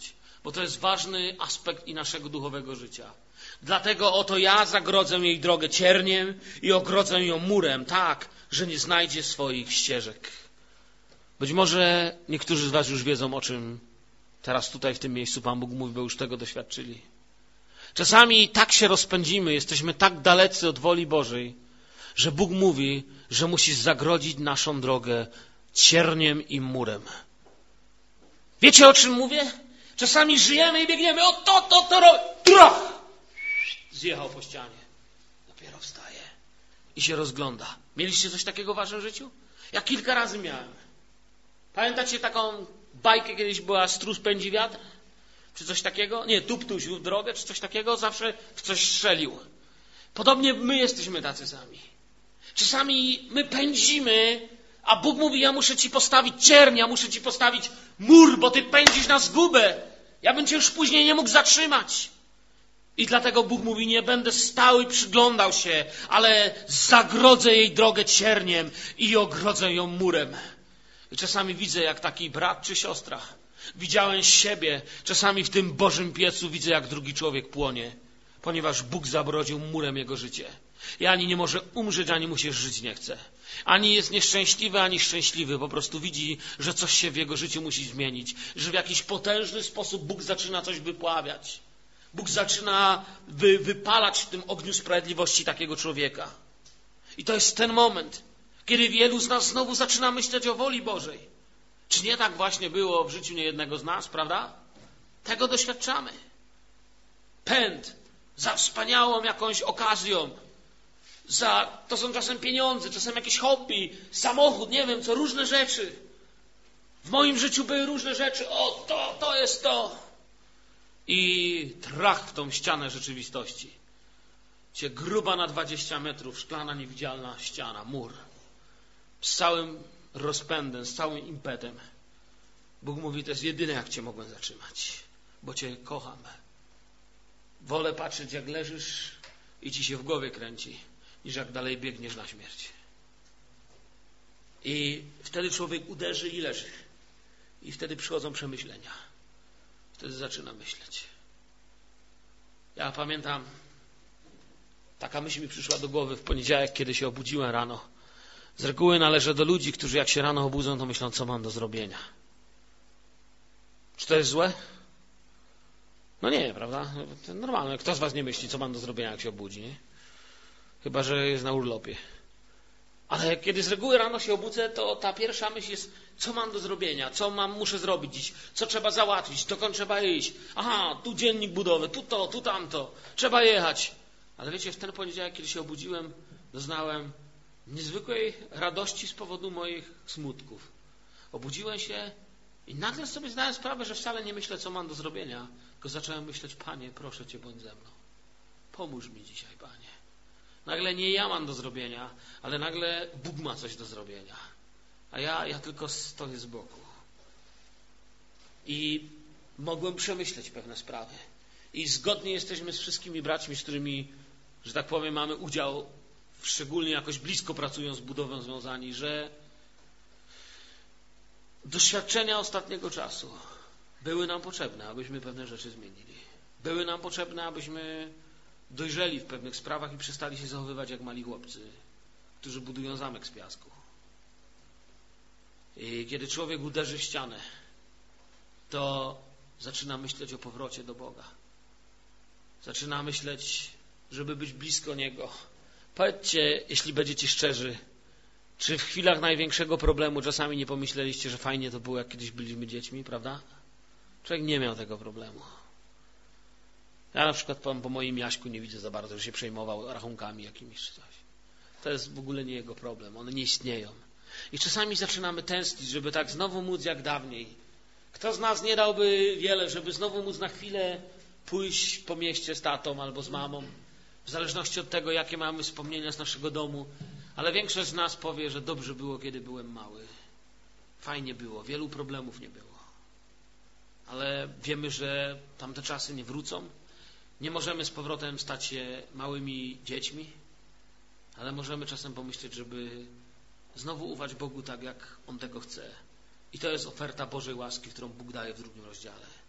bo to jest ważny aspekt i naszego duchowego życia. Dlatego oto ja zagrodzę jej drogę cierniem i ogrodzę ją murem, tak, że nie znajdzie swoich ścieżek. Być może niektórzy z was już wiedzą, o czym teraz tutaj w tym miejscu Pan Bóg mówi, bo już tego doświadczyli. Czasami tak się rozpędzimy, jesteśmy tak dalecy od woli Bożej, że Bóg mówi, że musisz zagrodzić naszą drogę cierniem i murem. Wiecie, o czym mówię? Czasami żyjemy i biegniemy, o to, to, to robię. Trach! Zjechał po ścianie. Dopiero wstaje i się rozgląda. Mieliście coś takiego w waszym życiu? Ja kilka razy miałem. Pamiętacie taką bajkę, kiedyś była Strus pędzi wiatr? Czy coś takiego? Nie, Tuptuś w drogę, czy coś takiego? Zawsze w coś strzelił. Podobnie my jesteśmy tacy sami. Czasami my pędzimy, a Bóg mówi, ja muszę ci postawić cierń, ja muszę ci postawić mur, bo ty pędzisz na zgubę. Ja bym cię już później nie mógł zatrzymać. I dlatego Bóg mówi, nie będę stał i przyglądał się, ale zagrodzę jej drogę cierniem i ogrodzę ją murem. I czasami widzę, jak taki brat czy siostra. Widziałem siebie, czasami w tym Bożym piecu widzę, jak drugi człowiek płonie, ponieważ Bóg zabrodził murem jego życie. I ani nie może umrzeć, ani mu się żyć nie chce. Ani jest nieszczęśliwy, ani szczęśliwy. Po prostu widzi, że coś się w jego życiu musi zmienić. Że w jakiś potężny sposób Bóg zaczyna coś wypławiać. Bóg zaczyna wy, wypalać w tym ogniu sprawiedliwości takiego człowieka. I to jest ten moment, kiedy wielu z nas znowu zaczyna myśleć o woli Bożej. Czy nie tak właśnie było w życiu niejednego z nas, prawda? Tego doświadczamy. Pęd za wspaniałą jakąś okazją. Za, to są czasem pieniądze, czasem jakieś hobby, samochód, nie wiem co, różne rzeczy. W moim życiu były różne rzeczy. O, to, to jest to. I trach w tą ścianę rzeczywistości. Cię gruba na dwadzieścia metrów, szklana, niewidzialna ściana, mur. Z całym rozpędem, z całym impetem. Bóg mówi, to jest jedyne, jak cię mogłem zatrzymać, bo cię kocham. Wolę patrzeć, jak leżysz i ci się w głowie kręci, niż jak dalej biegniesz na śmierć. I wtedy człowiek uderzy i leży. I wtedy przychodzą przemyślenia. Wtedy zaczyna myśleć. Ja pamiętam, taka myśl mi przyszła do głowy w poniedziałek, kiedy się obudziłem rano. Z reguły należę do ludzi, którzy jak się rano obudzą, to myślą, co mam do zrobienia. Czy to jest złe? No nie, prawda? To normalne. Kto z was nie myśli, co mam do zrobienia, jak się obudzi, nie? Chyba że jest na urlopie. Ale kiedy z reguły rano się obudzę, to ta pierwsza myśl jest, co mam do zrobienia, co mam, muszę zrobić dziś, co trzeba załatwić, dokąd trzeba iść. Aha, tu dziennik budowy, tu to, tu tamto, trzeba jechać. Ale wiecie, w ten poniedziałek, kiedy się obudziłem, doznałem niezwykłej radości z powodu moich smutków. Obudziłem się i nagle sobie zdałem sprawę, że wcale nie myślę, co mam do zrobienia, tylko zacząłem myśleć, Panie, proszę Cię, bądź ze mną. Pomóż mi dzisiaj, Panie. Nagle nie ja mam do zrobienia, ale nagle Bóg ma coś do zrobienia. A ja, ja tylko stoję z boku. I mogłem przemyśleć pewne sprawy. I zgodnie jesteśmy z wszystkimi braćmi, z którymi, że tak powiem, mamy udział, szczególnie jakoś blisko pracując z budową związani, że doświadczenia ostatniego czasu były nam potrzebne, abyśmy pewne rzeczy zmienili. Były nam potrzebne, abyśmy dojrzeli w pewnych sprawach i przestali się zachowywać jak mali chłopcy, którzy budują zamek z piasku. I kiedy człowiek uderzy w ścianę, to zaczyna myśleć o powrocie do Boga. Zaczyna myśleć, żeby być blisko Niego. Powiedzcie, jeśli będziecie szczerzy, czy w chwilach największego problemu czasami nie pomyśleliście, że fajnie to było, jak kiedyś byliśmy dziećmi, prawda? Człowiek nie miał tego problemu. Ja na przykład po, po moim Jaśku nie widzę za bardzo, że się przejmował rachunkami jakimiś czy coś. To jest w ogóle nie jego problem. One nie istnieją. I czasami zaczynamy tęsknić, żeby tak znowu móc jak dawniej. Kto z nas nie dałby wiele, żeby znowu móc na chwilę pójść po mieście z tatą albo z mamą, w zależności od tego, jakie mamy wspomnienia z naszego domu. Ale większość z nas powie, że dobrze było, kiedy byłem mały. Fajnie było, wielu problemów nie było. Ale wiemy, że tamte czasy nie wrócą. Nie możemy z powrotem stać się małymi dziećmi, ale możemy czasem pomyśleć, żeby znowu ufać Bogu tak, jak On tego chce. I to jest oferta Bożej łaski, którą Bóg daje w drugim rozdziale.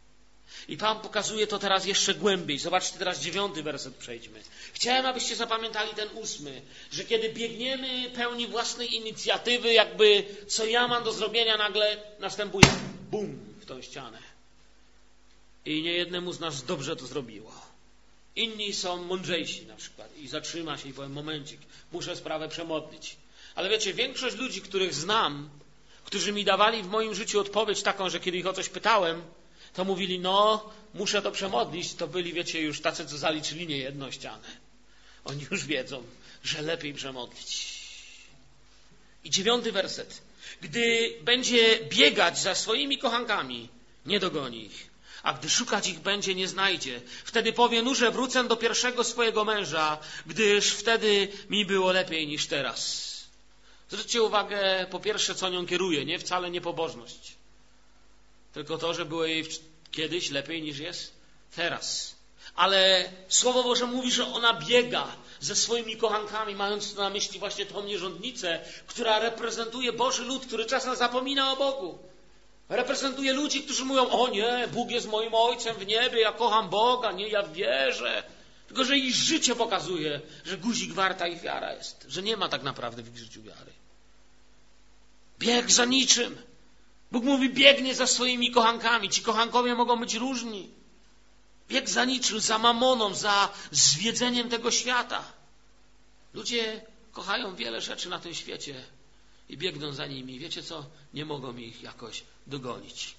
I Pan pokazuje to teraz jeszcze głębiej. Zobaczcie teraz dziewiąty werset, przejdźmy. Chciałem, abyście zapamiętali ten ósmy, że kiedy biegniemy pełni własnej inicjatywy, jakby co ja mam do zrobienia, nagle następuje bum w tą ścianę. I niejednemu z nas dobrze to zrobiło. Inni są mądrzejsi na przykład i zatrzyma się i powie, momencik, muszę sprawę przemodlić. Ale wiecie, większość ludzi, których znam, którzy mi dawali w moim życiu odpowiedź taką, że kiedy ich o coś pytałem, to mówili, no, muszę to przemodlić, to byli, wiecie, już tacy, co zaliczyli niejedną ścianę. Oni już wiedzą, że lepiej przemodlić. I dziewiąty werset. Gdy będzie biegać za swoimi kochankami, nie dogoni ich. A gdy szukać ich będzie, nie znajdzie. Wtedy powie, nuże wrócę do pierwszego swojego męża, gdyż wtedy mi było lepiej niż teraz. Zwróćcie uwagę, po pierwsze, co nią kieruje. Nie wcale nie pobożność. Tylko to, że było jej kiedyś lepiej niż jest teraz. Ale Słowo Boże mówi, że ona biega ze swoimi kochankami, mając na myśli właśnie tą nierządnicę, która reprezentuje Boży lud, który czasem zapomina o Bogu. Reprezentuje ludzi, którzy mówią, o nie, Bóg jest moim Ojcem w niebie, ja kocham Boga, nie, ja wierzę. Tylko, że ich życie pokazuje, że guzik warta ich wiara jest. Że nie ma tak naprawdę w ich życiu wiary. Bieg za niczym. Bóg mówi, biegnie za swoimi kochankami. Ci kochankowie mogą być różni. Bieg za niczym, za mamoną, za zwiedzeniem tego świata. Ludzie kochają wiele rzeczy na tym świecie i biegną za nimi. Wiecie co? Nie mogą ich jakoś dogonić.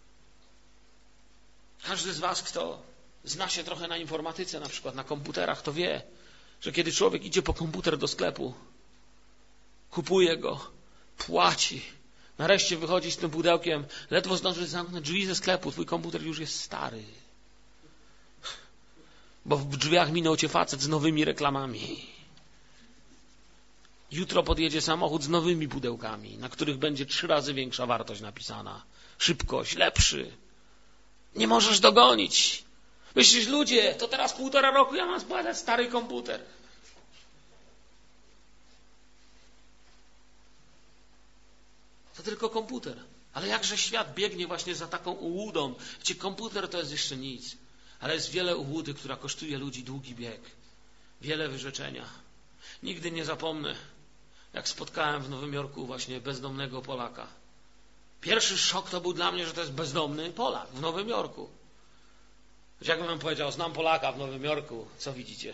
Każdy z was, kto zna się trochę na informatyce, na przykład na komputerach, to wie, że kiedy człowiek idzie po komputer do sklepu, kupuje go, płaci, nareszcie wychodzi z tym pudełkiem, ledwo zdąży zamknąć drzwi ze sklepu, twój komputer już jest stary. Bo w drzwiach minął cię facet z nowymi reklamami. Jutro podjedzie samochód z nowymi pudełkami, na których będzie trzy razy większa wartość napisana. Szybkość, lepszy. Nie możesz dogonić. Myślisz, ludzie, to teraz półtora roku ja mam spłacać stary komputer. To tylko komputer. Ale jakże świat biegnie właśnie za taką ułudą. Gdzie komputer to jest jeszcze nic. Ale jest wiele ułudy, która kosztuje ludzi długi bieg. Wiele wyrzeczenia. Nigdy nie zapomnę, jak spotkałem w Nowym Jorku właśnie bezdomnego Polaka. Pierwszy szok to był dla mnie, że to jest bezdomny Polak w Nowym Jorku. Jakbym wam powiedział, znam Polaka w Nowym Jorku, co widzicie?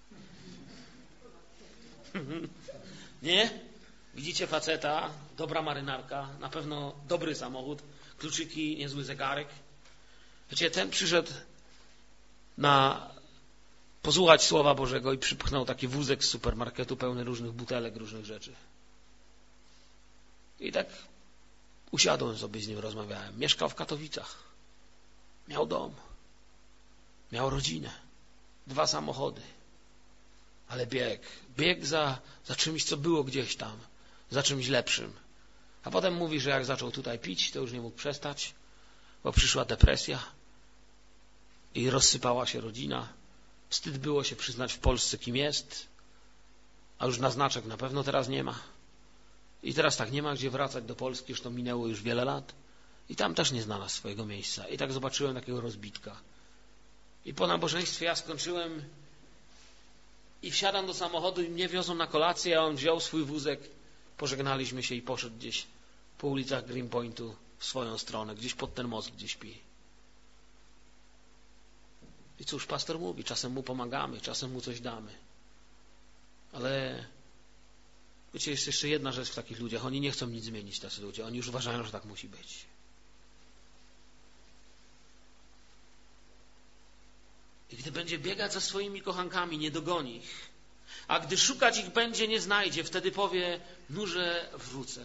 Nie? Widzicie faceta, dobra marynarka, na pewno dobry samochód, kluczyki, niezły zegarek. Wiecie, ten przyszedł na posłuchać Słowa Bożego i przypchnął taki wózek z supermarketu pełny różnych butelek, różnych rzeczy. I tak usiadłem sobie z nim, rozmawiałem. Mieszkał w Katowicach. Miał dom. Miał rodzinę. Dwa samochody. Ale bieg. Bieg za, za czymś, co było gdzieś tam. Za czymś lepszym. A potem mówi, że jak zaczął tutaj pić, to już nie mógł przestać, bo przyszła depresja i rozsypała się rodzina. Wstyd było się przyznać w Polsce, kim jest, a już na znaczek na pewno teraz nie ma. I teraz tak, nie ma gdzie wracać do Polski, już to minęło już wiele lat. I tam też nie znalazł swojego miejsca. I tak zobaczyłem takiego rozbitka. I po nabożeństwie ja skończyłem i wsiadam do samochodu i mnie wiozą na kolację, a on wziął swój wózek, pożegnaliśmy się i poszedł gdzieś po ulicach Greenpointu w swoją stronę, gdzieś pod ten most, gdzie śpi. I cóż, pastor mówi, czasem mu pomagamy, czasem mu coś damy. Ale wiecie, jest jeszcze jedna rzecz w takich ludziach. Oni nie chcą nic zmienić, tacy ludzie. Oni już uważają, że tak musi być. I gdy będzie biegać za swoimi kochankami, nie dogoni ich. A gdy szukać ich będzie, nie znajdzie. Wtedy powie, nurze wrócę.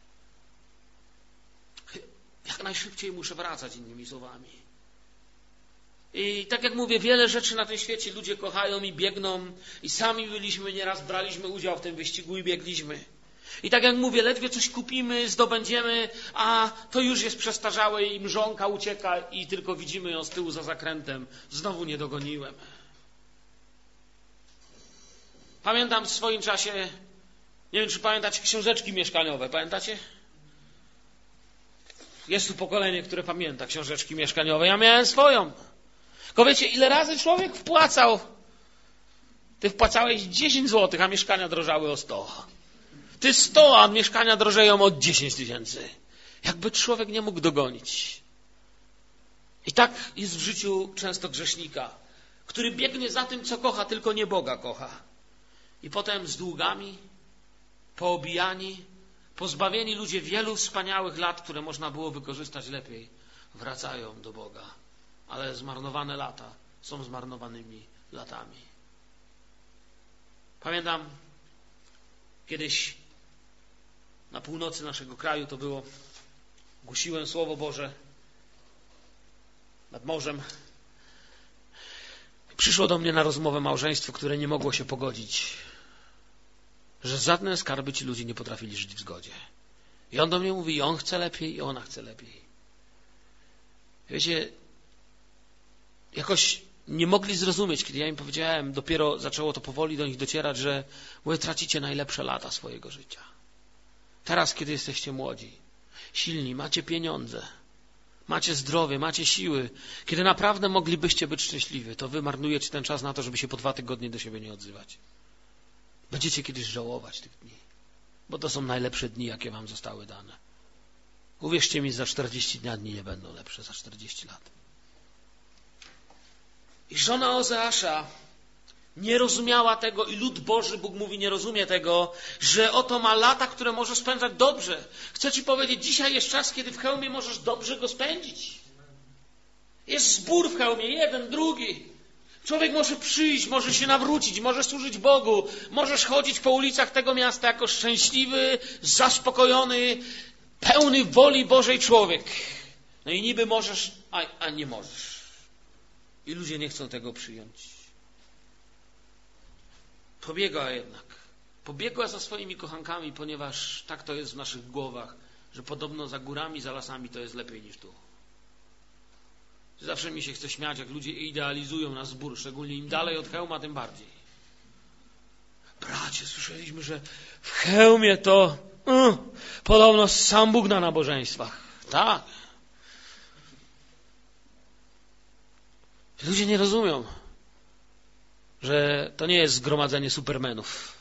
Jak najszybciej muszę wracać, innymi słowami. I tak jak mówię, wiele rzeczy na tym świecie ludzie kochają i biegną. I sami byliśmy, nieraz braliśmy udział w tym wyścigu i biegliśmy. I tak jak mówię, ledwie coś kupimy, zdobędziemy, a to już jest przestarzałe i mrzonka ucieka i tylko widzimy ją z tyłu za zakrętem. Znowu nie dogoniłem. Pamiętam w swoim czasie, nie wiem, czy pamiętacie książeczki mieszkaniowe. Pamiętacie? Jest tu pokolenie, które pamięta książeczki mieszkaniowe. Ja miałem swoją. Tylko wiecie, ile razy człowiek wpłacał? Ty wpłacałeś dziesięć złotych, a mieszkania drożały o sto. Ty sto, a mieszkania drożeją o dziesięć tysięcy. Jakby człowiek nie mógł dogonić. I tak jest w życiu często grzesznika, który biegnie za tym, co kocha, tylko nie Boga kocha. I potem z długami, poobijani, pozbawieni ludzie wielu wspaniałych lat, które można było wykorzystać lepiej, wracają do Boga. Ale zmarnowane lata są zmarnowanymi latami. Pamiętam, kiedyś na północy naszego kraju to było, głosiłem Słowo Boże nad morzem. Przyszło do mnie na rozmowę małżeństwo, które nie mogło się pogodzić, że żadne skarby ci ludzie nie potrafili żyć w zgodzie. I on do mnie mówi, i on chce lepiej, i ona chce lepiej. Wiecie, jakoś nie mogli zrozumieć, kiedy ja im powiedziałem, dopiero zaczęło to powoli do nich docierać, że wy tracicie najlepsze lata swojego życia. Teraz, kiedy jesteście młodzi, silni, macie pieniądze, macie zdrowie, macie siły, kiedy naprawdę moglibyście być szczęśliwi, to wy marnujecie ten czas na to, żeby się po dwa tygodnie do siebie nie odzywać. Będziecie kiedyś żałować tych dni, bo to są najlepsze dni, jakie wam zostały dane. Uwierzcie mi, za czterdzieści dni nie będą lepsze, za czterdzieści lat. I żona Ozeasza nie rozumiała tego i lud Boży, Bóg mówi, nie rozumie tego, że oto ma lata, które może spędzać dobrze. Chcę ci powiedzieć, dzisiaj jest czas, kiedy w Chełmie możesz dobrze go spędzić. Jest zbór w Chełmie, jeden, drugi. Człowiek może przyjść, może się nawrócić, może służyć Bogu. Możesz chodzić po ulicach tego miasta jako szczęśliwy, zaspokojony, pełny woli Bożej człowiek. No i niby możesz, a, a nie możesz. I ludzie nie chcą tego przyjąć. Pobiegła jednak. Pobiegła za swoimi kochankami, ponieważ tak to jest w naszych głowach, że podobno za górami, za lasami to jest lepiej niż tu. Zawsze mi się chce śmiać, jak ludzie idealizują na zbór, szczególnie im dalej od Chełma, tym bardziej. Bracie, słyszeliśmy, że w Chełmie to uh, podobno sam Bóg na nabożeństwach. Tak. Ludzie nie rozumią, że to nie jest zgromadzenie supermenów.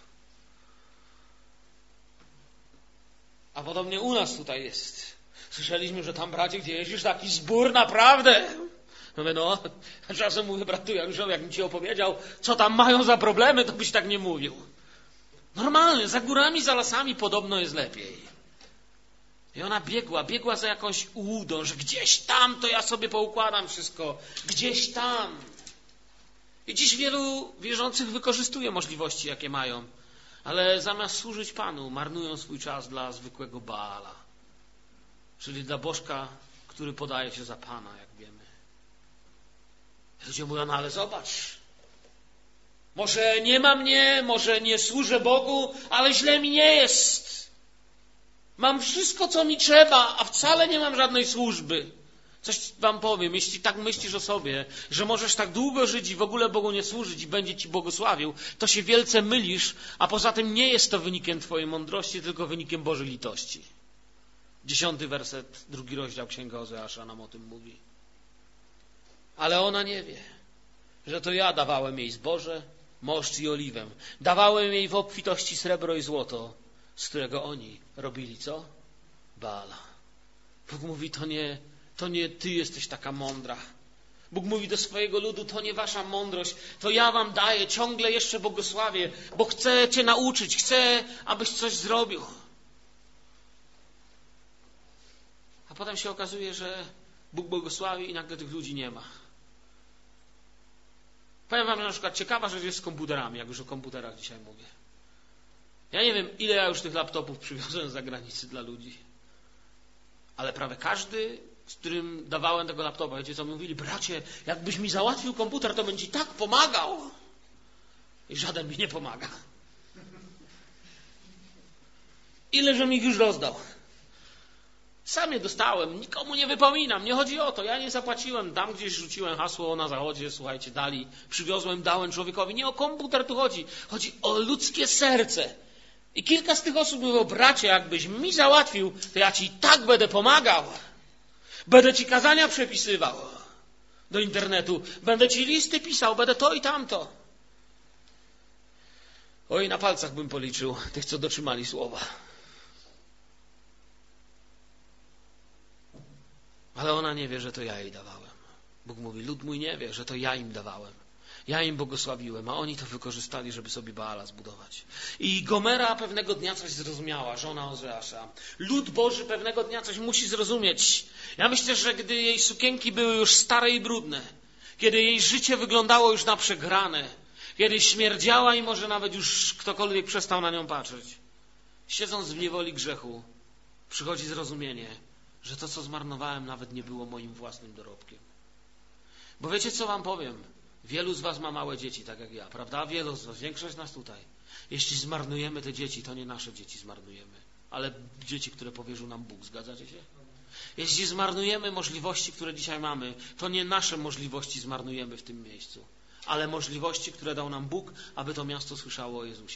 A podobnie u nas tutaj jest. Słyszeliśmy, że tam, bracie, gdzie jeździsz, taki zbór, naprawdę. Mówię, no, czasem mówię, bratu Januszowi, jakbym ci opowiedział, co tam mają za problemy, to byś tak nie mówił. Normalnie, za górami, za lasami podobno jest lepiej. I ona biegła, biegła za jakąś ułudą, że gdzieś tam to ja sobie poukładam wszystko. Gdzieś tam. I dziś wielu wierzących wykorzystuje możliwości, jakie mają. Ale zamiast służyć Panu, marnują swój czas dla zwykłego Baala. Czyli dla bożka, który podaje się za Pana, jak wiemy. Ludzie mówią, no ale zobacz. Może nie ma mnie, może nie służę Bogu, ale źle mi nie jest. Mam wszystko, co mi trzeba, a wcale nie mam żadnej służby. Coś wam powiem, jeśli tak myślisz o sobie, że możesz tak długo żyć i w ogóle Bogu nie służyć i będzie ci błogosławił, to się wielce mylisz, a poza tym nie jest to wynikiem twojej mądrości, tylko wynikiem Bożej litości. Dziesiąty werset, drugi rozdział Księga Ozeasza nam o tym mówi. Ale ona nie wie, że to ja dawałem jej zboże, moszcz i oliwę. Dawałem jej w obfitości srebro i złoto, z którego oni robili co? Baala. Bóg mówi, to nie, to nie ty jesteś taka mądra. Bóg mówi do swojego ludu, to nie wasza mądrość, to ja wam daję, ciągle jeszcze błogosławię, bo chcę cię nauczyć, chcę, abyś coś zrobił. A potem się okazuje, że Bóg błogosławi i nagle tych ludzi nie ma. Powiem wam, że na przykład ciekawa rzecz jest z komputerami, jak już o komputerach dzisiaj mówię. Ja nie wiem, ile ja już tych laptopów przywiozłem z zagranicy dla ludzi. Ale prawie każdy, z którym dawałem tego laptopa, wiecie co mówili? Bracie, jakbyś mi załatwił komputer, to bym ci tak pomagał. I żaden mi nie pomaga. Ile żem ich już rozdał? Sam je dostałem, nikomu nie wypominam, nie chodzi o to, ja nie zapłaciłem, tam gdzieś rzuciłem hasło na zachodzie, słuchajcie, dali, przywiozłem, dałem człowiekowi, nie o komputer tu chodzi, chodzi o ludzkie serce. I kilka z tych osób mówiło, bracie, jakbyś mi załatwił, to ja ci tak będę pomagał. Będę ci kazania przepisywał do internetu. Będę ci listy pisał, będę to i tamto. Oj, na palcach bym policzył tych, co dotrzymali słowa. Ale ona nie wie, że to ja jej dawałem. Bóg mówi, lud mój nie wie, że to ja im dawałem. Ja im błogosławiłem, a oni to wykorzystali, żeby sobie Baala zbudować. I Gomera pewnego dnia coś zrozumiała, żona Ozeasza. Lud Boży pewnego dnia coś musi zrozumieć. Ja myślę, że gdy jej sukienki były już stare i brudne, kiedy jej życie wyglądało już na przegrane, kiedy śmierdziała i może nawet już ktokolwiek przestał na nią patrzeć, siedząc w niewoli grzechu, przychodzi zrozumienie, że to, co zmarnowałem, nawet nie było moim własnym dorobkiem. Bo wiecie, co wam powiem? Wielu z was ma małe dzieci, tak jak ja, prawda? Wielu z was, większość z nas tutaj. Jeśli zmarnujemy te dzieci, to nie nasze dzieci zmarnujemy, ale dzieci, które powierzył nam Bóg. Zgadzacie się? Jeśli zmarnujemy możliwości, które dzisiaj mamy, to nie nasze możliwości zmarnujemy w tym miejscu, ale możliwości, które dał nam Bóg, aby to miasto słyszało o Jezusie.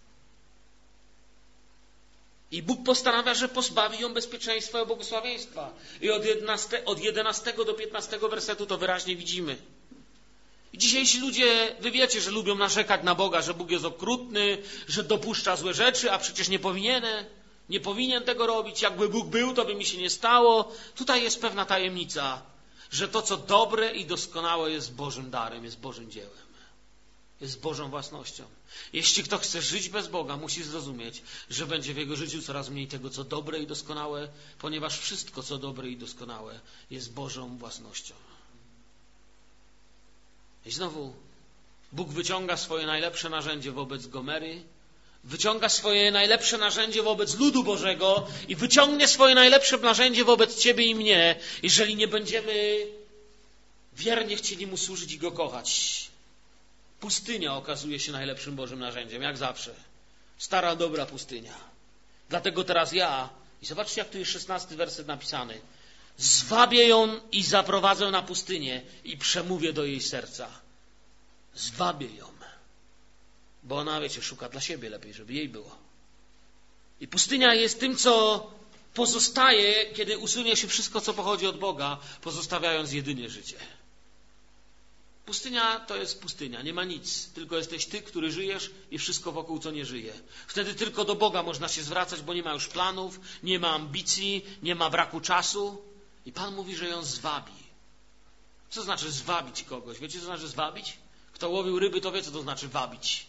I Bóg postanawia, że pozbawi ją bezpieczeństwa i błogosławieństwa. I od jedenastego do piętnastego wersetu to wyraźnie widzimy. I dzisiejsi ludzie, wy wiecie, że lubią narzekać na Boga, że Bóg jest okrutny, że dopuszcza złe rzeczy, a przecież nie powinien, nie powinien tego robić. Jakby Bóg był, to by mi się nie stało. Tutaj jest pewna tajemnica, że to, co dobre i doskonałe, jest Bożym darem, jest Bożym dziełem. Jest Bożą własnością. Jeśli kto chce żyć bez Boga, musi zrozumieć, że będzie w jego życiu coraz mniej tego, co dobre i doskonałe, ponieważ wszystko, co dobre i doskonałe, jest Bożą własnością. I znowu Bóg wyciąga swoje najlepsze narzędzie wobec Gomery, wyciąga swoje najlepsze narzędzie wobec ludu Bożego i wyciągnie swoje najlepsze narzędzie wobec ciebie i mnie, jeżeli nie będziemy wiernie chcieli Mu służyć i Go kochać. Pustynia okazuje się najlepszym Bożym narzędziem, jak zawsze. Stara, dobra pustynia. Dlatego teraz ja, i zobaczcie, jak tu jest szesnasty werset napisany, zwabię ją i zaprowadzę na pustynię i przemówię do jej serca. Zwabię ją. Bo ona, wiecie, szuka dla siebie lepiej, żeby jej było. I pustynia jest tym, co pozostaje, kiedy usunie się wszystko, co pochodzi od Boga, pozostawiając jedynie życie. Pustynia to jest pustynia, nie ma nic. Tylko jesteś ty, który żyjesz i wszystko wokół, co nie żyje. Wtedy tylko do Boga można się zwracać, bo nie ma już planów, nie ma ambicji, nie ma braku czasu. I Pan mówi, że ją zwabi. Co znaczy zwabić kogoś? Wiecie, co znaczy zwabić? Kto łowił ryby, to wie, co to znaczy wabić.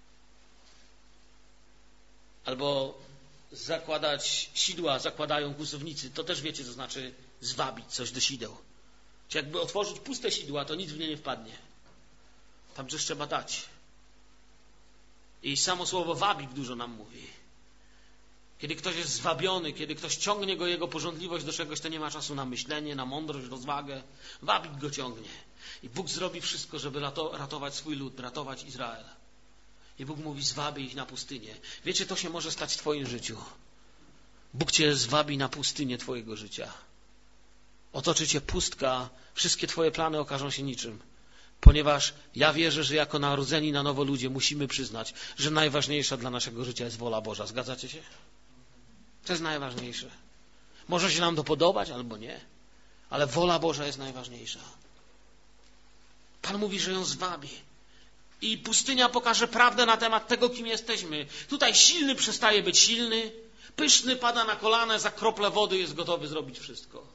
Albo zakładać sidła, zakładają kłusownicy. To też wiecie, co znaczy zwabić coś do sideł. Czy jakby otworzyć puste sidła, to nic w nie nie wpadnie. Tam coś trzeba dać. I samo słowo wabik dużo nam mówi. Kiedy ktoś jest zwabiony, kiedy ktoś ciągnie go jego pożądliwość do czegoś, to nie ma czasu na myślenie, na mądrość, rozwagę. Wabik go ciągnie. I Bóg zrobi wszystko, żeby ratować swój lud, ratować Izrael. I Bóg mówi, zwabi ich na pustynię. Wiecie, to się może stać w twoim życiu. Bóg cię zwabi na pustynię twojego życia. Otoczy cię pustka, wszystkie twoje plany okażą się niczym. Ponieważ ja wierzę, że jako narodzeni na nowo ludzie musimy przyznać, że najważniejsza dla naszego życia jest wola Boża. Zgadzacie się? To jest najważniejsze. Może się nam to podobać albo nie, ale wola Boża jest najważniejsza. Pan mówi, że ją zwabi. I pustynia pokaże prawdę na temat tego, kim jesteśmy. Tutaj silny przestaje być silny, pyszny pada na kolana, za kroplę wody jest gotowy zrobić wszystko.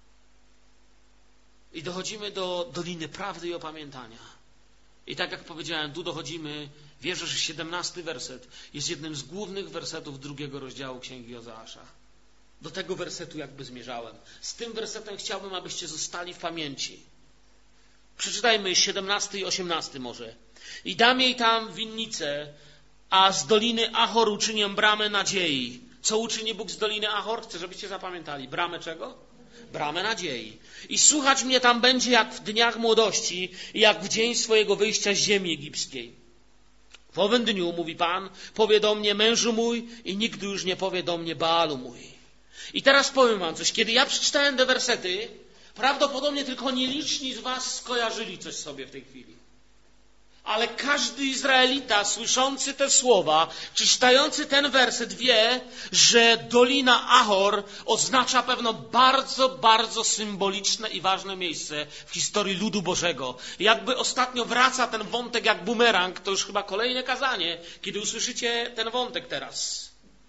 I dochodzimy do Doliny Prawdy i Opamiętania. I tak jak powiedziałem, tu dochodzimy, wierzę, że siedemnasty werset jest jednym z głównych wersetów drugiego rozdziału Księgi Ozeasza. Do tego wersetu jakby zmierzałem. Z tym wersetem chciałbym, abyście zostali w pamięci. Przeczytajmy siedemnasty i osiemnasty może. I dam jej tam winnicę, a z Doliny Achor uczynię bramę nadziei. Co uczyni Bóg z Doliny Achor? Chcę, żebyście zapamiętali. Bramę czego? Bramę nadziei. I słuchać mnie tam będzie jak w dniach młodości i jak w dzień swojego wyjścia z ziemi egipskiej. W owym dniu, mówi Pan, powie do mnie mężu mój i nigdy już nie powie do mnie Baalu mój. I teraz powiem wam coś. Kiedy ja przeczytałem te wersety, prawdopodobnie tylko nieliczni z was skojarzyli coś sobie w tej chwili. Ale każdy Izraelita słyszący te słowa, czy czytający ten werset wie, że Dolina Achor oznacza pewno bardzo, bardzo symboliczne i ważne miejsce w historii ludu Bożego. Jakby ostatnio wraca ten wątek jak bumerang, to już chyba kolejne kazanie, kiedy usłyszycie ten wątek teraz.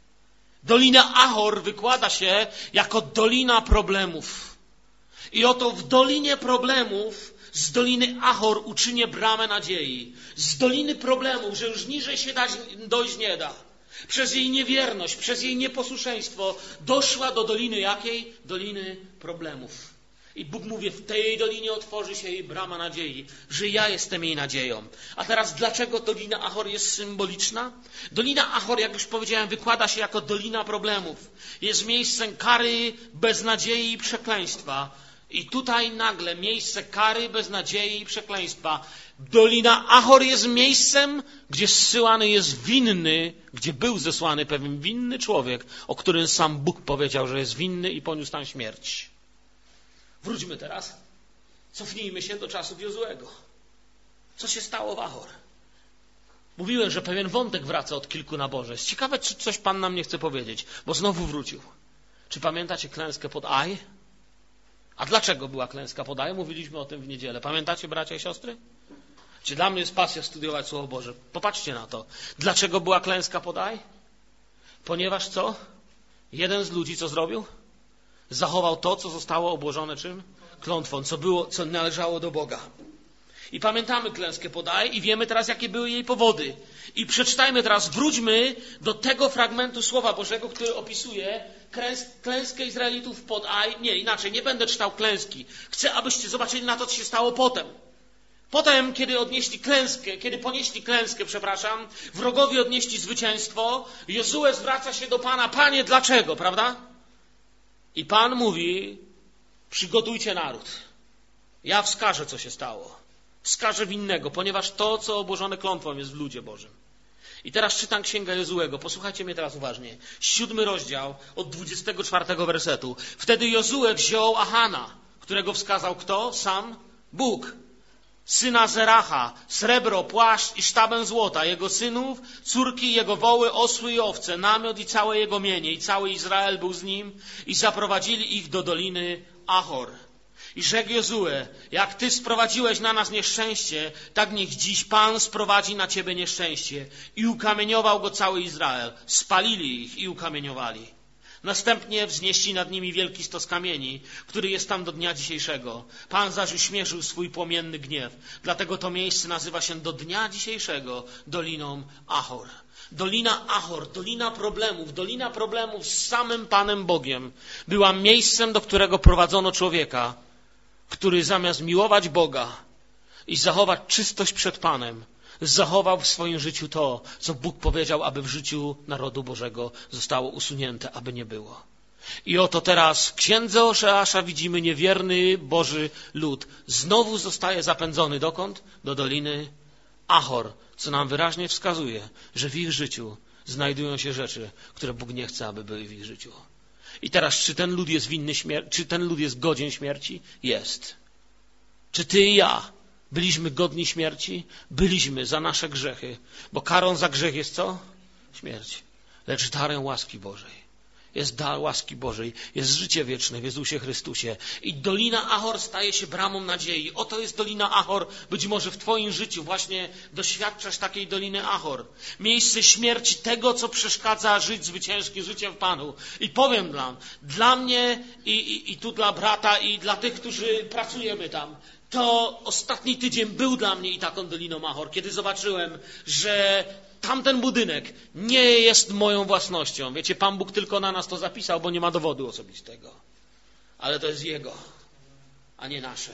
Dolina Achor wykłada się jako Dolina Problemów. I oto w Dolinie Problemów z Doliny Achor uczynię bramę nadziei. Z Doliny Problemów, że już niżej się dać, dojść nie da. Przez jej niewierność, przez jej nieposłuszeństwo doszła do Doliny jakiej? Doliny Problemów. I Bóg mówi, w tej dolinie otworzy się jej brama nadziei, że ja jestem jej nadzieją. A teraz dlaczego Dolina Achor jest symboliczna? Dolina Achor, jak już powiedziałem, wykłada się jako Dolina Problemów. Jest miejscem kary, beznadziei i przekleństwa. I tutaj nagle miejsce kary, beznadziei i przekleństwa. Dolina Achor jest miejscem, gdzie zsyłany jest winny, gdzie był zesłany pewien winny człowiek, o którym sam Bóg powiedział, że jest winny i poniósł tam śmierć. Wróćmy teraz. Cofnijmy się do czasów Jozuego. Co się stało w Achor? Mówiłem, że pewien wątek wraca od kilku nabożeństw. Ciekawe, czy coś Pan nam nie chce powiedzieć, bo znowu wrócił. Czy pamiętacie klęskę pod Aj? A dlaczego była klęska pod Aj? Mówiliśmy o tym w niedzielę. Pamiętacie, bracia i siostry? Czy dla mnie jest pasja studiować Słowo Boże? Popatrzcie na to. Dlaczego była klęska pod Aj? Ponieważ co? Jeden z ludzi co zrobił? Zachował to, co zostało obłożone czym? Klątwą, co było, co należało do Boga. I pamiętamy klęskę pod Aj i wiemy teraz, jakie były jej powody. I przeczytajmy teraz, wróćmy do tego fragmentu Słowa Bożego, który opisuje klęskę Izraelitów pod Aj. Nie, inaczej, nie będę czytał klęski. Chcę, abyście zobaczyli na to, co się stało potem. Potem, kiedy odnieśli klęskę, kiedy ponieśli klęskę, przepraszam, wrogowie odnieśli zwycięstwo, Jozue zwraca się do Pana, Panie, dlaczego, prawda? I Pan mówi, przygotujcie naród. Ja wskażę, co się stało. Wskażę winnego, ponieważ to, co obłożone klątwą, jest w ludzie Bożym. I teraz czytam Księgę Jozuego. Posłuchajcie mnie teraz uważnie. Siódmy rozdział od dwudziestego czwartego wersetu. Wtedy Jozue wziął Achana, którego wskazał kto? Sam Bóg. Syna Zeracha, srebro, płaszcz i sztabę złota, jego synów, córki, jego woły, osły i owce, namiot i całe jego mienie. I cały Izrael był z nim i zaprowadzili ich do doliny Achor. I rzekł Jozue, jak Ty sprowadziłeś na nas nieszczęście, tak niech dziś Pan sprowadzi na Ciebie nieszczęście. I ukamieniował go cały Izrael. Spalili ich i ukamieniowali. Następnie wznieśli nad nimi wielki stos kamieni, który jest tam do dnia dzisiejszego. Pan zaś uśmierzył swój płomienny gniew. Dlatego to miejsce nazywa się do dnia dzisiejszego Doliną Achor. Dolina Achor, Dolina Problemów, Dolina Problemów z samym Panem Bogiem była miejscem, do którego prowadzono człowieka, który zamiast miłować Boga i zachować czystość przed Panem, zachował w swoim życiu to, co Bóg powiedział, aby w życiu narodu Bożego zostało usunięte, aby nie było. I oto teraz w księdze Ozeasza widzimy niewierny Boży lud. Znowu zostaje zapędzony dokąd? Do Doliny Achor, co nam wyraźnie wskazuje, że w ich życiu znajdują się rzeczy, które Bóg nie chce, aby były w ich życiu. I teraz, czy ten lud jest winny śmierci? Czy ten lud jest godzien śmierci? Jest. Czy ty i ja byliśmy godni śmierci? Byliśmy za nasze grzechy, bo karą za grzech jest co? Śmierć. Lecz darem łaski Bożej. Jest dar łaski Bożej, jest życie wieczne w Jezusie Chrystusie. I Dolina Achor staje się bramą nadziei. Oto jest Dolina Achor. Być może w twoim życiu właśnie doświadczasz takiej Doliny Achor. Miejsce śmierci tego, co przeszkadza żyć zwycięskim życiem w Panu. I powiem dla, dla mnie i, i, i tu dla brata i dla tych, którzy pracujemy tam, to ostatni tydzień był dla mnie i taką Doliną Achor, kiedy zobaczyłem, że tamten budynek nie jest moją własnością. Wiecie, Pan Bóg tylko na nas to zapisał, bo nie ma dowodu osobistego. Ale to jest Jego, a nie nasze.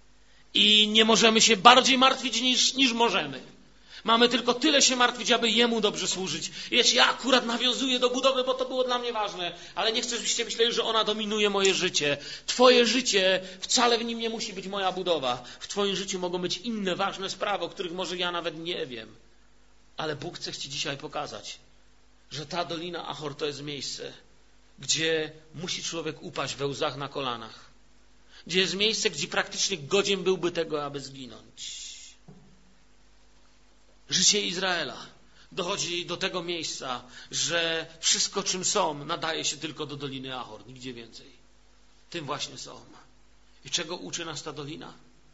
I nie możemy się bardziej martwić niż, niż możemy. Mamy tylko tyle się martwić, aby Jemu dobrze służyć. Wiecie, ja akurat nawiązuję do budowy, bo to było dla mnie ważne, ale nie chcę, żebyście myśleli, że ona dominuje moje życie. Twoje życie wcale w nim nie musi być moja budowa. W twoim życiu mogą być inne ważne sprawy, o których może ja nawet nie wiem. Ale Bóg chce Ci dzisiaj pokazać, że ta Dolina Achor to jest miejsce, gdzie musi człowiek upaść we łzach na kolanach. Gdzie jest miejsce, gdzie praktycznie godzien byłby tego, aby zginąć. Życie Izraela dochodzi do tego miejsca, że wszystko, czym są, nadaje się tylko do Doliny Achor, nigdzie więcej. Tym właśnie są. I czego uczy nas ta dolina?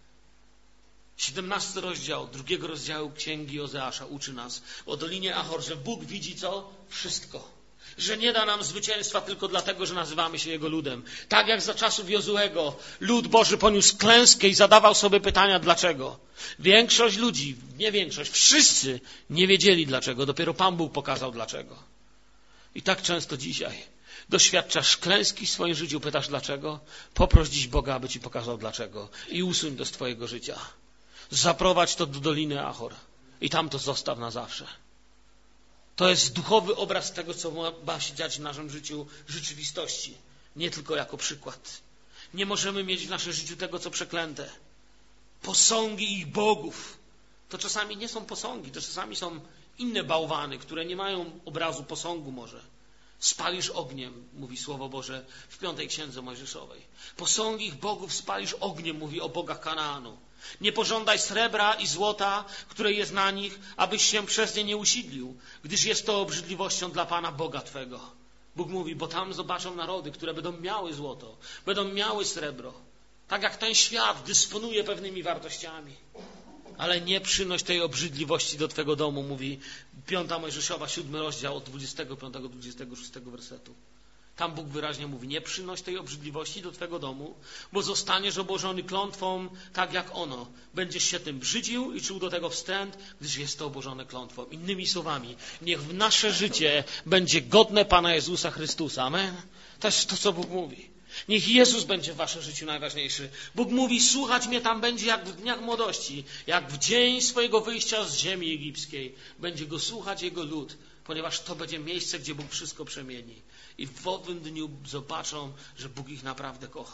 siedemnasty rozdział drugiego rozdziału Księgi Ozeasza uczy nas o Dolinie Achor, że Bóg widzi co? Wszystko. Że nie da nam zwycięstwa tylko dlatego, że nazywamy się Jego ludem. Tak jak za czasów Jozuego lud Boży poniósł klęskę i zadawał sobie pytania dlaczego. Większość ludzi, nie większość, wszyscy nie wiedzieli dlaczego. Dopiero Pan Bóg pokazał dlaczego. I tak często dzisiaj doświadczasz klęski w swoim życiu, pytasz dlaczego? Poproś dziś Boga, aby ci pokazał dlaczego. I usuń to z twojego życia. Zaprowadź to do Doliny Achor i tam to zostaw na zawsze. To jest duchowy obraz tego, co ma się dziać w naszym życiu, rzeczywistości. Nie tylko jako przykład. Nie możemy mieć w naszym życiu tego, co przeklęte. Posągi ich bogów. To czasami nie są posągi, to czasami są inne bałwany, które nie mają obrazu posągu może. Spalisz ogniem, mówi Słowo Boże w piątej Księdze Mojżeszowej. Posągi ich bogów spalisz ogniem, mówi o bogach Kanaanu. Nie pożądaj srebra i złota, które jest na nich, abyś się przez nie nie usidlił, gdyż jest to obrzydliwością dla Pana Boga Twego. Bóg mówi, bo tam zobaczą narody, które będą miały złoto, będą miały srebro. Tak jak ten świat dysponuje pewnymi wartościami. Ale nie przynoś tej obrzydliwości do Twego domu, mówi piąta Mojżeszowa, siódmy rozdział od dwudziestego piątego do dwudziestego szóstego wersetu. Tam Bóg wyraźnie mówi, nie przynoś tej obrzydliwości do Twego domu, bo zostaniesz obożony klątwą tak jak ono. Będziesz się tym brzydził i czuł do tego wstręt, gdyż jest to obożone klątwą. Innymi słowami, niech nasze życie będzie godne Pana Jezusa Chrystusa. Amen? To jest to, co Bóg mówi. Niech Jezus będzie w waszym życiu najważniejszy. Bóg mówi, słuchać mnie tam będzie jak w dniach młodości, jak w dzień swojego wyjścia z ziemi egipskiej. Będzie go słuchać Jego lud, ponieważ to będzie miejsce, gdzie Bóg wszystko przemieni. I w owym dniu zobaczą, że Bóg ich naprawdę kocha.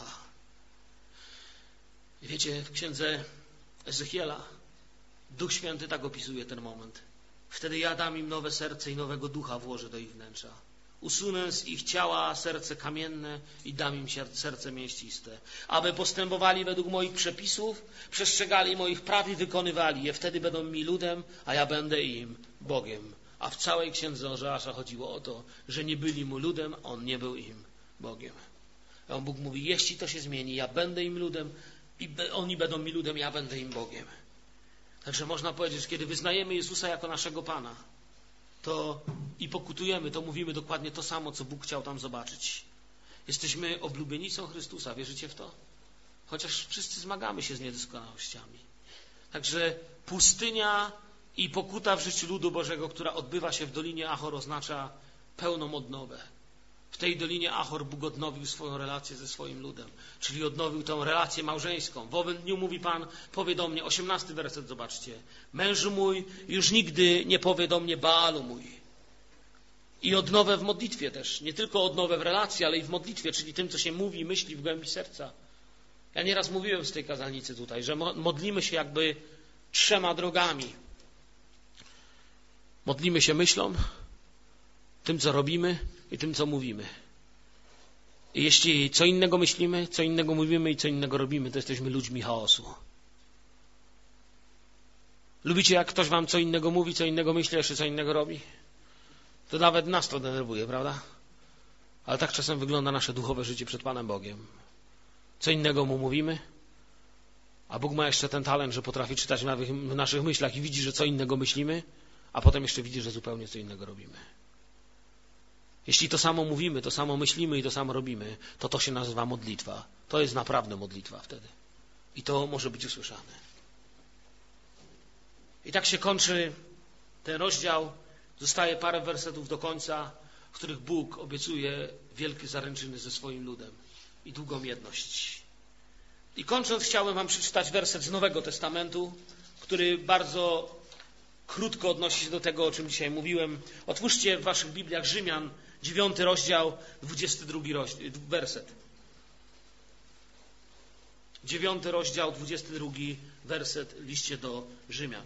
I wiecie, w księdze Ezechiela Duch Święty tak opisuje ten moment. Wtedy ja dam im nowe serce i nowego ducha włożę do ich wnętrza. Usunę z ich ciała serce kamienne i dam im serce mięsiste, aby postępowali według moich przepisów, przestrzegali moich praw i wykonywali je. Wtedy będą mi ludem, a ja będę im Bogiem. A w całej księdze Ozeasza chodziło o to, że nie byli mu ludem, a on nie był im Bogiem. A on Bóg mówi, jeśli to się zmieni, ja będę im ludem i oni będą mi ludem, ja będę im Bogiem. Także można powiedzieć, że kiedy wyznajemy Jezusa jako naszego Pana, to i pokutujemy, to mówimy dokładnie to samo, co Bóg chciał tam zobaczyć. Jesteśmy oblubienicą Chrystusa, wierzycie w to? Chociaż wszyscy zmagamy się z niedoskonałościami. Także pustynia i pokuta w życiu ludu Bożego, która odbywa się w Dolinie Achor, oznacza pełną odnowę. W tej Dolinie Achor Bóg odnowił swoją relację ze swoim ludem, czyli odnowił tę relację małżeńską. W owym dniu, mówi Pan, powie do mnie, osiemnasty werset, zobaczcie. Mężu mój już nigdy nie powie do mnie Baalu mój. I odnowę w modlitwie też. Nie tylko odnowę w relacji, ale i w modlitwie, czyli tym, co się mówi i myśli w głębi serca. Ja nieraz mówiłem z tej kazalnicy tutaj, że modlimy się jakby trzema drogami. Modlimy się myślą, tym, co robimy i tym, co mówimy. I jeśli co innego myślimy, co innego mówimy i co innego robimy, to jesteśmy ludźmi chaosu. Lubicie, jak ktoś wam co innego mówi, co innego myśli, a jeszcze co innego robi? To nawet nas to denerwuje, prawda? Ale tak czasem wygląda nasze duchowe życie przed Panem Bogiem. Co innego Mu mówimy, a Bóg ma jeszcze ten talent, że potrafi czytać w naszych myślach i widzi, że co innego myślimy, a potem jeszcze widzi, że zupełnie co innego robimy. Jeśli to samo mówimy, to samo myślimy i to samo robimy, to to się nazywa modlitwa. To jest naprawdę modlitwa wtedy. I to może być usłyszane. I tak się kończy ten rozdział. Zostaje parę wersetów do końca, w których Bóg obiecuje wielkie zaręczyny ze swoim ludem i długą jedność. I kończąc, chciałem wam przeczytać werset z Nowego Testamentu, który bardzo krótko odnosi się do tego, o czym dzisiaj mówiłem. Otwórzcie w waszych Bibliach Rzymian, dziewiąty rozdział, dwudziesty drugi werset. Dziewiąty rozdział, dwudziesty drugi werset w liście do Rzymian.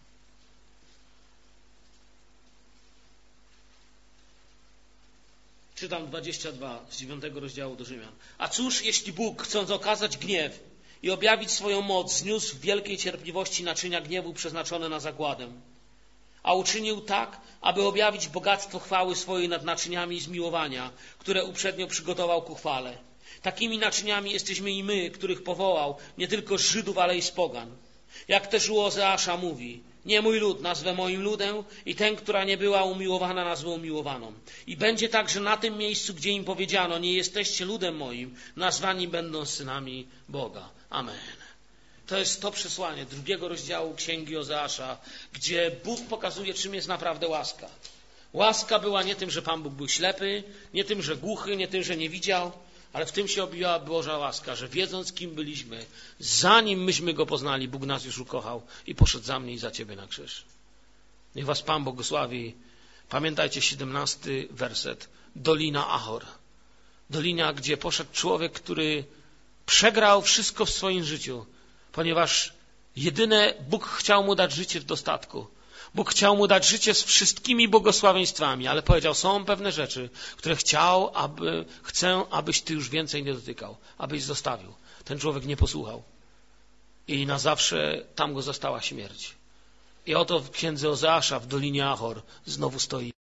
Czytam dwadzieścia dwa z dziewiątego rozdziału do Rzymian. A cóż, jeśli Bóg, chcąc okazać gniew i objawić swoją moc, zniósł w wielkiej cierpliwości naczynia gniewu przeznaczone na zagładę, a uczynił tak, aby objawić bogactwo chwały swojej nad naczyniami zmiłowania, które uprzednio przygotował ku chwale. Takimi naczyniami jesteśmy i my, których powołał nie tylko z Żydów, ale i z pogan. Jak też u Ozeasza mówi: nie mój lud nazwę moim ludem i ten, która nie była umiłowana, nazwę umiłowaną. I będzie tak, że na tym miejscu, gdzie im powiedziano: nie jesteście ludem moim, nazwani będą synami Boga. Amen. To jest to przesłanie drugiego rozdziału Księgi Ozeasza, gdzie Bóg pokazuje, czym jest naprawdę łaska. Łaska była nie tym, że Pan Bóg był ślepy, nie tym, że głuchy, nie tym, że nie widział, ale w tym się objęła Boża łaska, że wiedząc, kim byliśmy, zanim myśmy Go poznali, Bóg nas już ukochał i poszedł za mnie i za Ciebie na krzyż. Niech was Pan błogosławi. Pamiętajcie siedemnasty werset. Dolina Achor. Dolina, gdzie poszedł człowiek, który przegrał wszystko w swoim życiu, ponieważ jedyne Bóg chciał mu dać życie w dostatku. Bóg chciał mu dać życie z wszystkimi błogosławieństwami, ale powiedział: są pewne rzeczy, które chciał, aby, chcę, abyś ty już więcej nie dotykał, abyś zostawił. Ten człowiek nie posłuchał. I na zawsze tam go zastała śmierć. I oto w księdze Ozeasza w Dolinie Achor znowu stoi